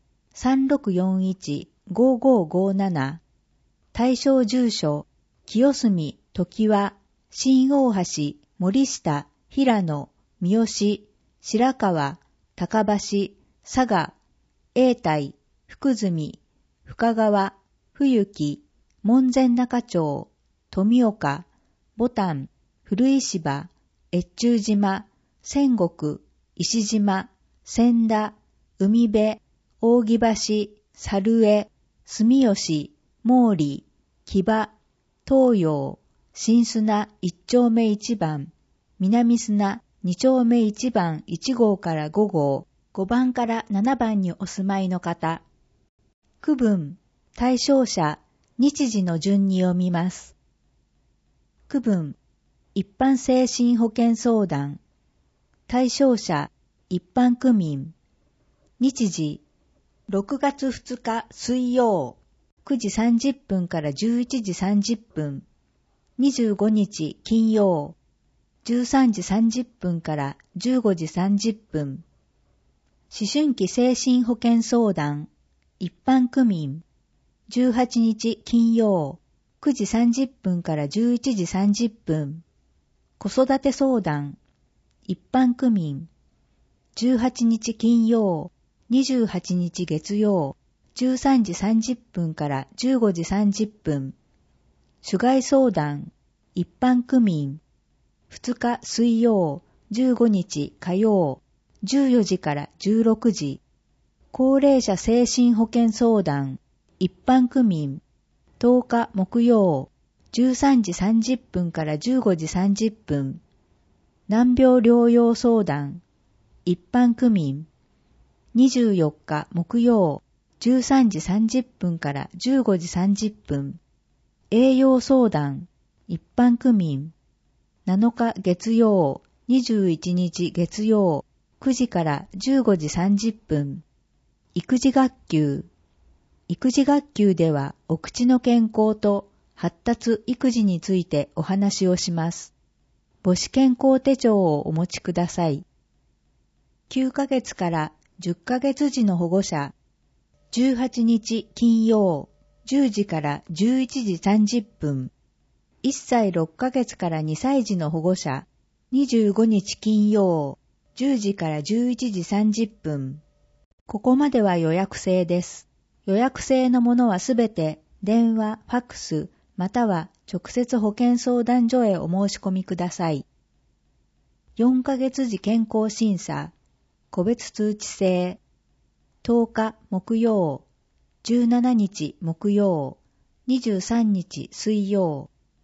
3641-5557、対象住所、清澄、常盤、新大橋、森下、平野、三好、白川、高橋、佐賀、永代、福住、深川、冬木、門前仲町、富岡、牡丹、古石芝、越中島、仙石、石島、千田、海辺、扇橋、猿江、住吉、毛利、木場、東洋、新砂1丁目1番、南砂2丁目1番1号から5号、5番から7番にお住まいの方。区分、対象者、日時の順に読みます。区分、一般精神保健相談。対象者、一般区民。日時、6月2日水曜、9時30分から11時30分。25日金曜、13時30分から15時30分。思春期精神保健相談、一般区民。18日金曜、9時30分から11時30分。子育て相談、一般区民。18日金曜、28日月曜、13時30分から15時30分。主害相談、一般区民。2日水曜、15日火曜、14時から16時。高齢者精神保健相談、一般区民。10日木曜、13時30分から15時30分。難病療養相談、一般区民。24日木曜、13時30分から15時30分。栄養相談、一般区民。7日月曜、21日月曜、9時から15時30分。育児学級。育児学級では、お口の健康と発達育児についてお話をします。母子健康手帳をお持ちください。9ヶ月から10ヶ月児の保護者。18日金曜、10時から11時30分。1歳6ヶ月から2歳児の保護者。25日金曜、10時から11時30分。ここまでは予約制です。予約制のものはすべて電話、ファクス、または直接保健相談所へお申し込みください。4ヶ月時健康審査、個別通知制。10日木曜、17日木曜、23日水曜。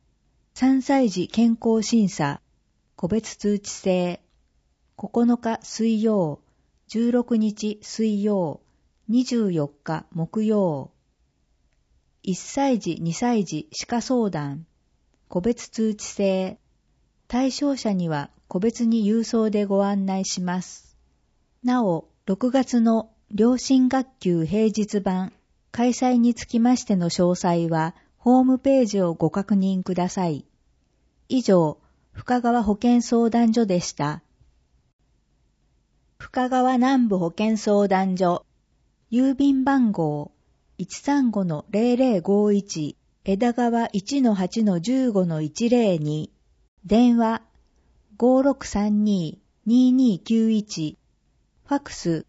3歳児健康審査、個別通知制、9日水曜、16日水曜、24日木曜。1歳児2歳児歯科相談、個別通知制、対象者には個別に郵送でご案内します。なお、6月の良心学級平日版開催につきましての詳細は、ホームページをご確認ください。以上、深川保健相談所でした。深川南部保健相談所、郵便番号 135-0051 枝川 1-8-15-102 電話 5632-2291 ファクス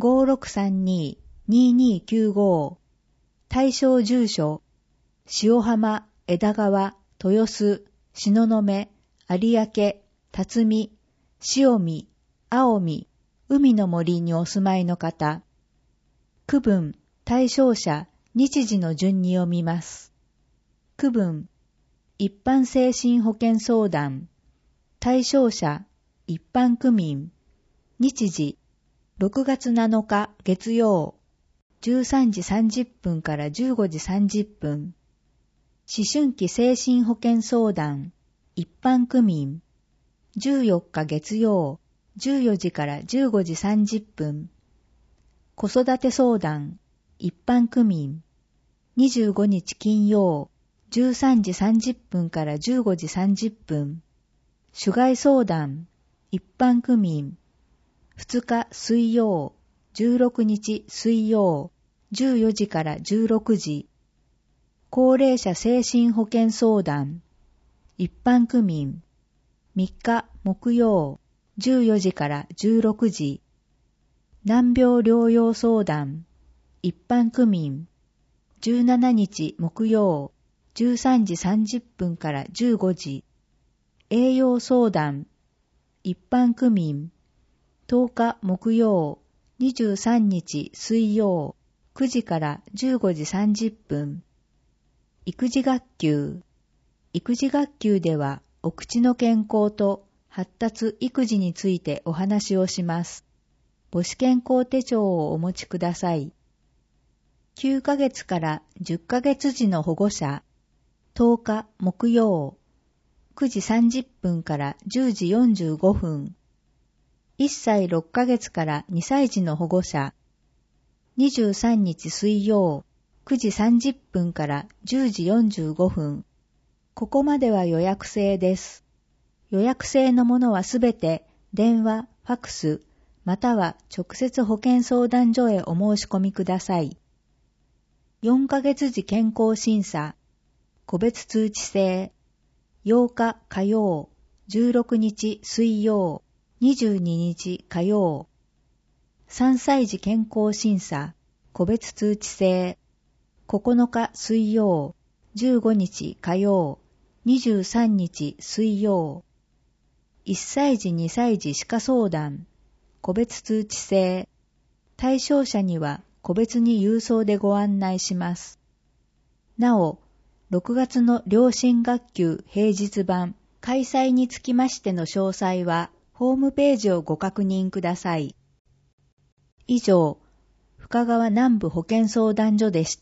5632-2295 対象住所塩浜、枝川、豊洲、東雲、有明、辰巳、塩見、青海、海の森にお住まいの方。区分、対象者、日時の順に読みます。区分、一般精神保健相談。対象者、一般区民。日時、6月7日月曜、13時30分から15時30分。思春期精神保健相談、一般区民。14日月曜、14時から15時30分。子育て相談、一般区民。25日金曜、13時30分から15時30分。種害相談、一般区民。2日水曜、16日水曜、14時から16時。高齢者精神保健相談、一般区民。3日木曜、14時から16時。難病療養相談、一般区民。17日木曜、13時30分から15時。栄養相談、一般区民。10日木曜、23日水曜、9時から15時30分。育児学級。育児学級では、お口の健康と発達育児についてお話をします。母子健康手帳をお持ちください。9ヶ月から10ヶ月時の保護者。10日木曜、9時30分から10時45分。1歳6ヶ月から2歳児の保護者。23日水曜、9時30分から10時45分。ここまでは予約制です。予約制のものはすべて電話、ファクス、または直接保健相談所へお申し込みください。4ヶ月時健康審査、個別通知制、8日火曜、16日水曜、22日火曜。3歳児健康審査、個別通知制、9日水曜、15日火曜、23日水曜。1歳児2歳児歯科相談、個別通知制。対象者には個別に郵送でご案内します。なお、6月の良心学級平日版開催につきましての詳細は、ホームページをご確認ください。以上、深川南部保健相談所でした。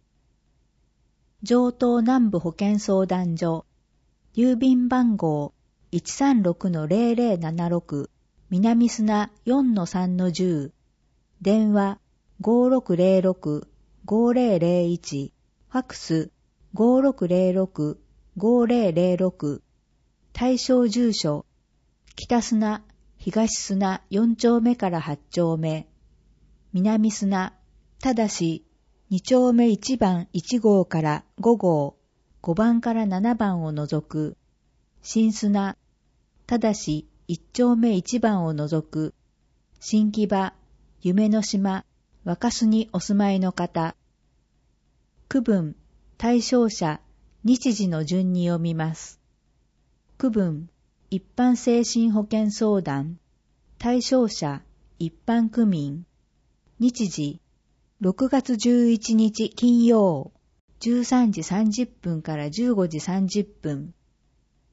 城東南部保健相談所、郵便番号 136-0076 南砂 4-3-10 電話 5606-5001 ファクス 5606-5006 対象住所北砂、東砂4丁目から8丁目南砂ただし2丁目1番1号から5号、5番から7番を除く。新砂、ただし1丁目1番を除く。新木場、夢の島、若洲にお住まいの方。区分、対象者、日時の順に読みます。区分、一般精神保健相談。対象者、一般区民。日時、6月11日金曜、13時30分から15時30分。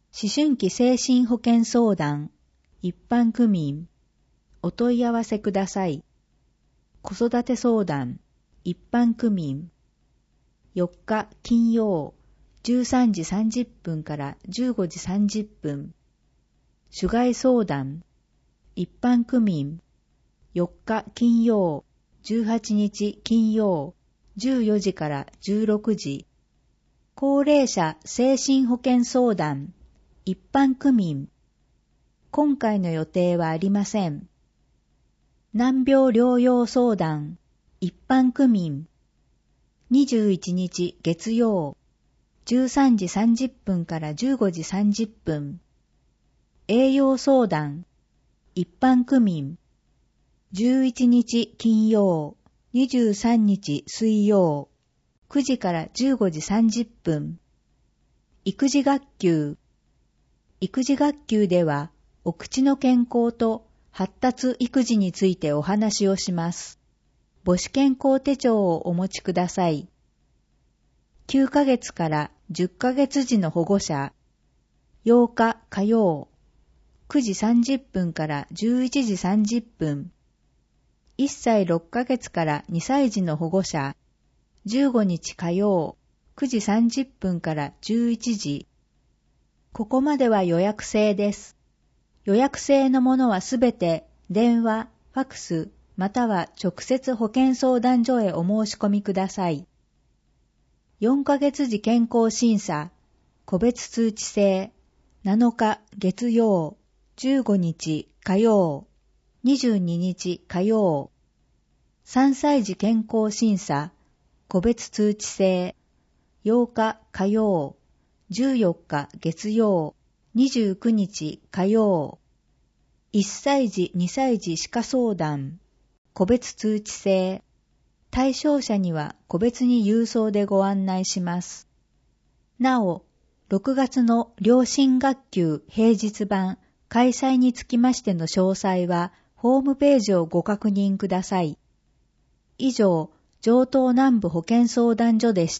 思春期精神保健相談、一般区民、お問い合わせください。子育て相談、一般区民、4日金曜、13時30分から15時30分。主害相談、一般区民、4日金曜、18日金曜、14時から16時。高齢者精神保健相談、一般区民。今回の予定はありません。難病療養相談、一般区民。21日月曜、13時30分から15時30分。栄養相談、一般区民。11日金曜、23日水曜、9時から15時30分。育児学級。育児学級では、お口の健康と発達育児についてお話をします。母子健康手帳をお持ちください。9ヶ月から10ヶ月時の保護者。8日火曜、9時30分から11時30分。1歳6ヶ月から2歳児の保護者。15日火曜、9時30分から11時。ここまでは予約制です。予約制のものはすべて電話、ファクス、または直接保健相談所へお申し込みください。4ヶ月時健康審査、個別通知制、7日月曜、15日火曜、22日火曜。3歳児健康審査、個別通知制、8日火曜、14日月曜、29日火曜。1歳児2歳児歯科相談、個別通知制。対象者には個別に郵送でご案内します。なお、6月の両親学級平日版開催につきましての詳細は、ホームページをご確認ください。以上、城東南部保健相談所でした。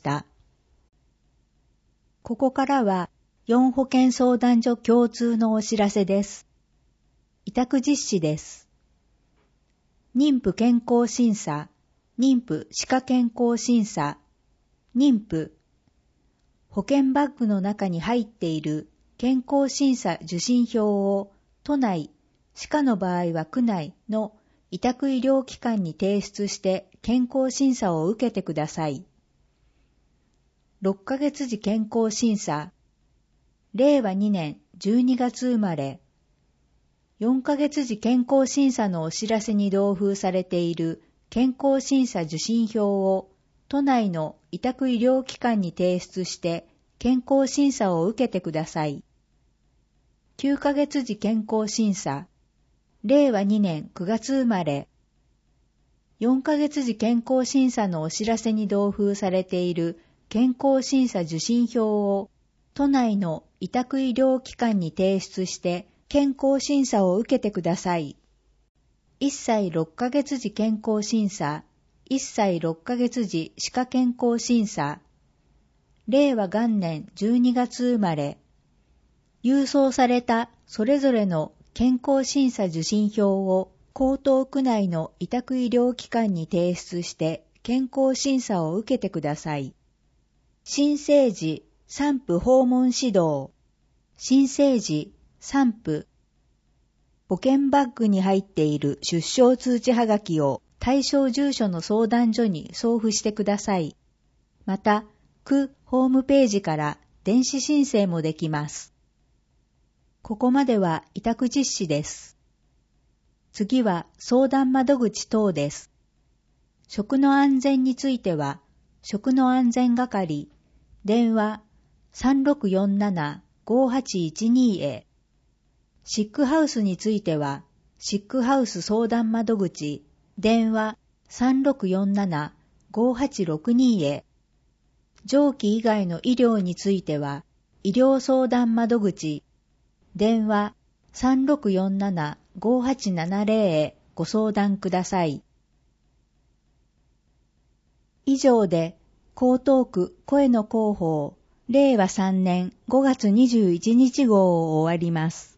ここからは、4保健相談所共通のお知らせです。委託実施です。妊婦健康審査、妊婦歯科健康審査、妊婦。保険バッグの中に入っている健康審査受診票を都内、歯科の場合は区内の委託医療機関に提出して健康審査を受けてください。6ヶ月時健康審査、令和2年12月生まれ、4ヶ月時健康審査のお知らせに同封されている健康審査受診票を都内の委託医療機関に提出して健康審査を受けてください。9ヶ月時健康審査、令和2年9月生まれ、4ヶ月時健康審査のお知らせに同封されている健康審査受診票を都内の委託医療機関に提出して健康審査を受けてください。1歳6ヶ月時健康審査、1歳6ヶ月時歯科健康審査、令和元年12月生まれ、郵送されたそれぞれの健康審査受診票を江東区内の委託医療機関に提出して健康審査を受けてください。新生児産婦訪問指導、新生児産婦。保険バッグに入っている出生通知はがきを対象住所の相談所に送付してください。また、区ホームページから電子申請もできます。ここまでは委託実施です。次は相談窓口等です。食の安全については、食の安全係、電話 3647-5812 へ。シックハウスについては、シックハウス相談窓口、電話 3647-5862 へ。上記以外の医療については、医療相談窓口、電話 3647-5870 へご相談ください。以上で、江東区声の広報令和3年5月21日号を終わります。